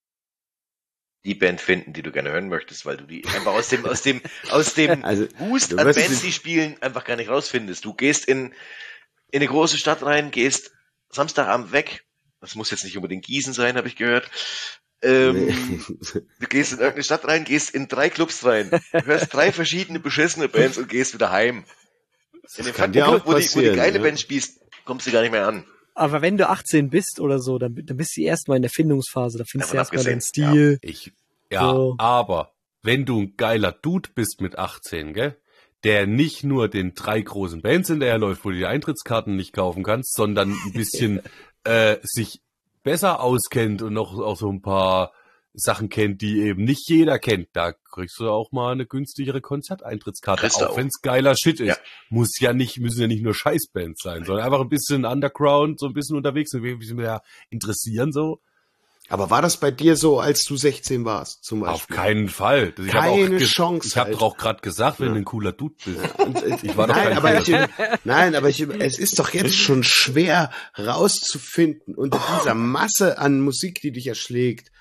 Speaker 5: die Band finden, die du gerne hören möchtest, weil du die einfach aus dem
Speaker 3: Also,
Speaker 5: Wust
Speaker 3: du
Speaker 5: an
Speaker 3: wirst
Speaker 5: Bands,
Speaker 3: die-
Speaker 5: die spielen, einfach gar nicht rausfindest. Du gehst in eine große Stadt rein, gehst Samstagabend weg. Das muss jetzt nicht unbedingt Gießen sein, habe ich gehört. Du gehst in irgendeine Stadt rein, gehst in 3 Clubs rein, hörst 3 verschiedene beschissene Bands und gehst wieder heim. In dem
Speaker 3: kann dir
Speaker 5: Club,
Speaker 3: auch
Speaker 5: wo die
Speaker 3: passieren,
Speaker 5: geile
Speaker 3: ne?
Speaker 5: Band spielst, kommst du gar nicht mehr an.
Speaker 1: Aber wenn du 18 bist oder so, dann bist du erstmal in der Findungsphase. Da findest du
Speaker 5: Davon
Speaker 1: erstmal deinen
Speaker 5: abgesehen,
Speaker 1: Stil.
Speaker 2: Ja,
Speaker 1: So.
Speaker 2: aber wenn du ein geiler Dude bist mit 18, gell, der nicht nur den 3 großen Bands hinterherläuft, wo du die Eintrittskarten nicht kaufen kannst, sondern ein bisschen sich besser auskennt und noch auch so ein paar Sachen kennt, die eben nicht jeder kennt, da kriegst du auch mal eine günstigere Konzerteintrittskarte,
Speaker 5: Kriegst du
Speaker 2: auch
Speaker 5: auch.
Speaker 2: wenn's geiler Shit ist.
Speaker 5: Ja.
Speaker 2: Müssen ja nicht nur Scheißbands sein, sondern einfach ein bisschen Underground, so ein bisschen unterwegs und ein bisschen mehr interessieren so.
Speaker 3: Aber war das bei dir so, als du 16 warst, zum Beispiel?
Speaker 2: Auf keinen Fall. Ich hab
Speaker 3: Keine
Speaker 2: auch
Speaker 3: Chance
Speaker 2: Ich habe
Speaker 3: halt.
Speaker 2: doch auch gerade gesagt, wenn du ein cooler Dude bist. Ich war doch
Speaker 3: Nein,
Speaker 2: kein
Speaker 3: aber
Speaker 2: cooler
Speaker 3: es ist doch jetzt schon schwer rauszufinden unter dieser Masse an Musik, die dich erschlägt,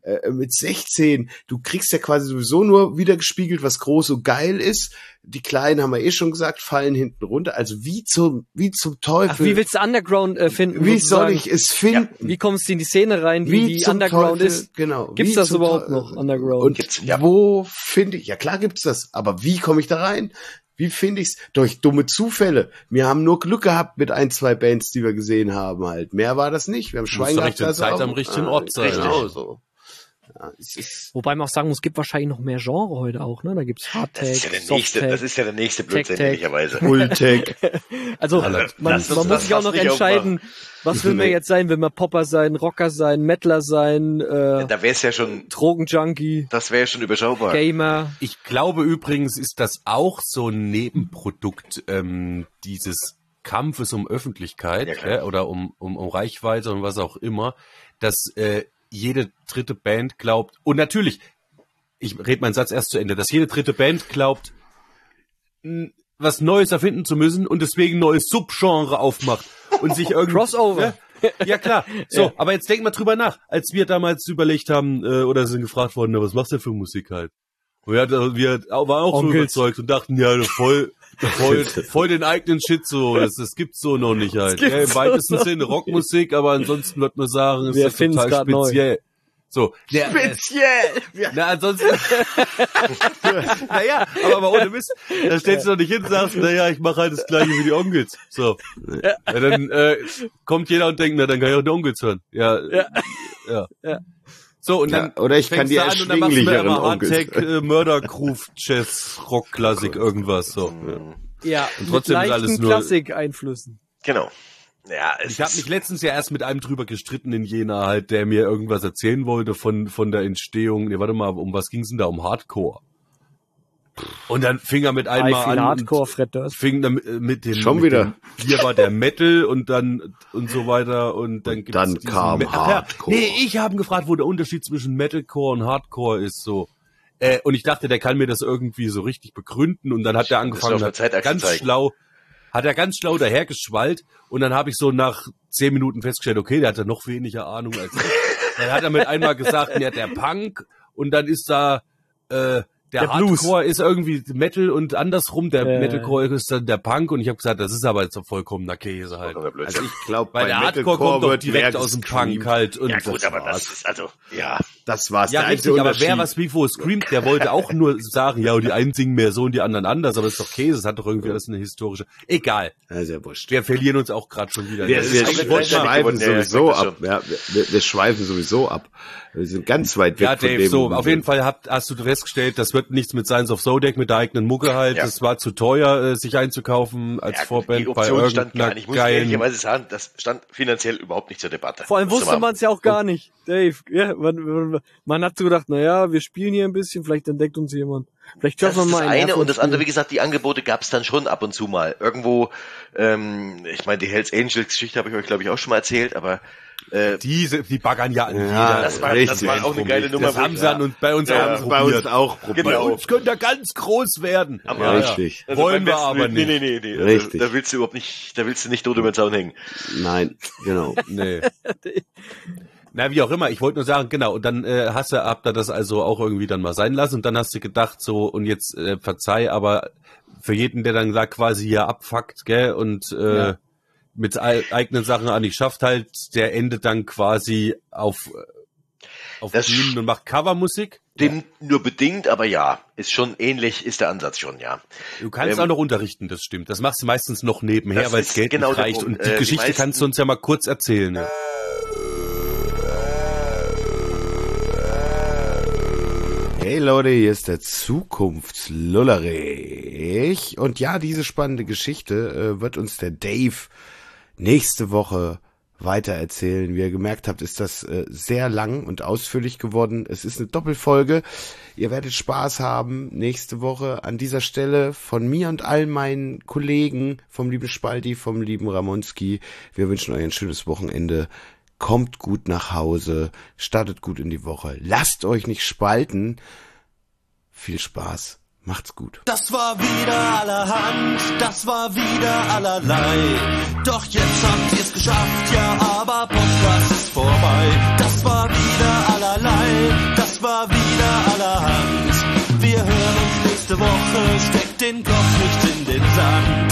Speaker 3: mit 16, du kriegst ja quasi sowieso nur wieder gespiegelt, was groß und geil ist. Die Kleinen, haben wir schon gesagt, fallen hinten runter. Also wie zum Teufel.
Speaker 1: Ach, wie willst du Underground finden?
Speaker 3: Wie soll ich es finden?
Speaker 1: Ja, wie kommst du in die Szene rein, die Underground
Speaker 3: Teufel,
Speaker 1: ist?
Speaker 3: Genau.
Speaker 1: Gibt's das überhaupt noch, Underground?
Speaker 3: Und wo finde ich, ja klar gibt's das, aber wie komme ich da rein? Wie finde ich's? Durch dumme Zufälle. Wir haben nur Glück gehabt mit 1, 2 Bands, die wir gesehen haben halt. Mehr war das nicht. Wir haben Schwein gehabt.
Speaker 2: Zur Zeit am richtigen Ort sein.
Speaker 3: Genau so. Ja,
Speaker 1: wobei man auch sagen muss, es gibt wahrscheinlich noch mehr Genre heute auch, ne? Da gibt's Hardtech,
Speaker 5: das ist ja der nächste Blödsinn, ehrlicherweise.
Speaker 3: Fulltech.
Speaker 1: Also, man muss sich auch noch entscheiden, was will man jetzt sein? Will man Popper sein, Rocker sein, Metaler sein,
Speaker 5: da wär's ja schon
Speaker 1: Drogenjunkie.
Speaker 5: Das wäre schon überschaubar.
Speaker 1: Gamer.
Speaker 2: Ich glaube übrigens, ist das auch so ein Nebenprodukt dieses Kampfes um Öffentlichkeit oder um Reichweite und was auch immer, dass jede dritte Band glaubt, und natürlich, ich rede meinen Satz erst zu Ende, dass jede dritte Band glaubt, was Neues erfinden zu müssen und deswegen neues Subgenre aufmacht und sich irgendwie...
Speaker 1: Crossover.
Speaker 2: Ja klar. So, aber jetzt denk mal drüber nach. Als wir damals überlegt haben, oder sind gefragt worden, was machst du denn für Musik halt? Und wir waren auch so überzeugt und dachten, ja, voll den eigenen Shit so. Das gibt's so noch nicht halt. Ja, im weitesten Sinne Rockmusik, aber ansonsten würde man sagen,
Speaker 1: wir
Speaker 2: ist das total speziell.
Speaker 1: Neu.
Speaker 2: So.
Speaker 3: Speziell!
Speaker 2: Na, ansonsten. Naja, aber mal ohne Mist. Da stellst du doch nicht hin und sagst, naja, ich mache halt das gleiche wie die Onkels. So. Ja, dann kommt jeder und denkt, na, dann kann ich auch die Onkels hören. Ja. So, und dann
Speaker 3: oder ich kann die erschwinglicheren
Speaker 2: Hardtech, Murder Groove, Jazz, Rock, Klassik, irgendwas, so.
Speaker 1: Ja,
Speaker 2: und trotzdem ist alles nur
Speaker 1: Klassik-Einflüssen.
Speaker 5: Genau. Ja,
Speaker 2: ich habe mich letztens ja erst mit einem drüber gestritten in Jena halt, der mir irgendwas erzählen wollte von der Entstehung. Nee, warte mal, um was ging's denn da? Um Hardcore. Und dann fing er mit einmal an
Speaker 1: Hardcore, Fred Durst.
Speaker 2: Fing dann mit dem
Speaker 3: schon wieder.
Speaker 2: Hier war der Metal und dann und so weiter und dann gibt's
Speaker 3: dann kam Hardcore.
Speaker 2: Nee, ich habe gefragt, wo der Unterschied zwischen Metalcore und Hardcore ist so. Und ich dachte, der kann mir das irgendwie so richtig begründen und dann hat er angefangen, hat er ganz schlau dahergeschwallt und dann habe ich so nach 10 Minuten festgestellt, okay, der hat ja noch weniger Ahnung als ich. Dann hat er mit einmal gesagt, ja, der Punk und dann ist da der Hardcore ist irgendwie Metal und andersrum, der Metalcore ist dann der Punk und ich habe gesagt, das ist aber jetzt vollkommener Käse halt.
Speaker 3: Also ich glaube,
Speaker 2: bei der Hardcore kommt doch direkt aus dem Punk halt. Und
Speaker 5: ja gut, aber das ist also, ja.
Speaker 3: Das war's.
Speaker 2: Ja, richtig, aber wer was Before Screamed, der wollte auch nur sagen, ja, und die einen singen mehr so und die anderen anders, aber das ist doch Käse, das hat doch irgendwie alles eine historische... Egal.
Speaker 3: Ja, sehr wurscht.
Speaker 2: Wir verlieren uns auch gerade schon wieder.
Speaker 3: Wir schweifen sowieso ab. Ja, wir schweifen sowieso ab. Wir sind ganz weit weg
Speaker 2: von Dave, dem. So, auf jeden Fall hast du festgestellt, das wird nichts mit Science of Zodiac, mit der eigenen Mucke halt. Ja. Das war zu teuer, sich einzukaufen als Vorband bei irgendeiner
Speaker 5: Ich muss ehrlicherweise sagen, das stand finanziell überhaupt nicht zur Debatte.
Speaker 1: Vor allem wusste man es ja auch gar nicht, Dave. Ja, man hat so gedacht, naja, wir spielen hier ein bisschen, vielleicht entdeckt uns jemand. Vielleicht schaffen wir mal
Speaker 5: das eine und das andere, wie gesagt, die Angebote gab es dann schon ab und zu mal. Irgendwo, ich meine, die Hells Angels Geschichte habe ich euch, glaube ich, auch schon mal erzählt, aber
Speaker 2: die baggern ja an
Speaker 3: jeder.
Speaker 5: Das war auch eine geile Nummer.
Speaker 2: Das haben sie an und bei uns auch probiert.
Speaker 5: Genau.
Speaker 2: Bei uns könnte er ganz groß werden.
Speaker 3: Aber richtig.
Speaker 5: Also
Speaker 2: wollen wir aber nicht.
Speaker 5: Nee.
Speaker 3: Richtig.
Speaker 5: Da willst du nicht tot über den Zaun hängen.
Speaker 3: Nein, genau.
Speaker 2: Nee. Na, wie auch immer, ich wollte nur sagen, genau, und dann habt ihr das also auch irgendwie dann mal sein lassen und dann hast du gedacht so, und jetzt verzeih, aber für jeden, der dann da quasi hier abfuckt, gell, und mit eigenen Sachen an, ich schafft halt, der endet dann quasi auf Bühnen und macht Covermusik.
Speaker 5: Dem nur bedingt, aber ja, ist schon ähnlich, ist der Ansatz schon, ja.
Speaker 2: Du kannst auch noch unterrichten, das stimmt. Das machst du meistens noch nebenher, weil es Geld nicht reicht. Und die Geschichte kannst du uns ja mal kurz erzählen. Ja.
Speaker 3: Hey Leute, hier ist der Zukunftslullerich. Und ja, diese spannende Geschichte wird uns der Dave nächste Woche weiter erzählen. Wie ihr gemerkt habt, ist das sehr lang und ausführlich geworden. Es ist eine Doppelfolge. Ihr werdet Spaß haben nächste Woche. An dieser Stelle von mir und all meinen Kollegen, vom lieben Spalti, vom lieben Ramonski. Wir wünschen euch ein schönes Wochenende. Kommt gut nach Hause, startet gut in die Woche, lasst euch nicht spalten. Viel Spaß, macht's gut.
Speaker 4: Das war wieder allerhand, das war wieder allerlei. Doch jetzt habt ihr's geschafft, ja, aber Podcast ist vorbei. Das war wieder allerlei, Hey, das war wieder allerhand. Wir hören uns nächste Woche, steckt den Kopf nicht in den Sand.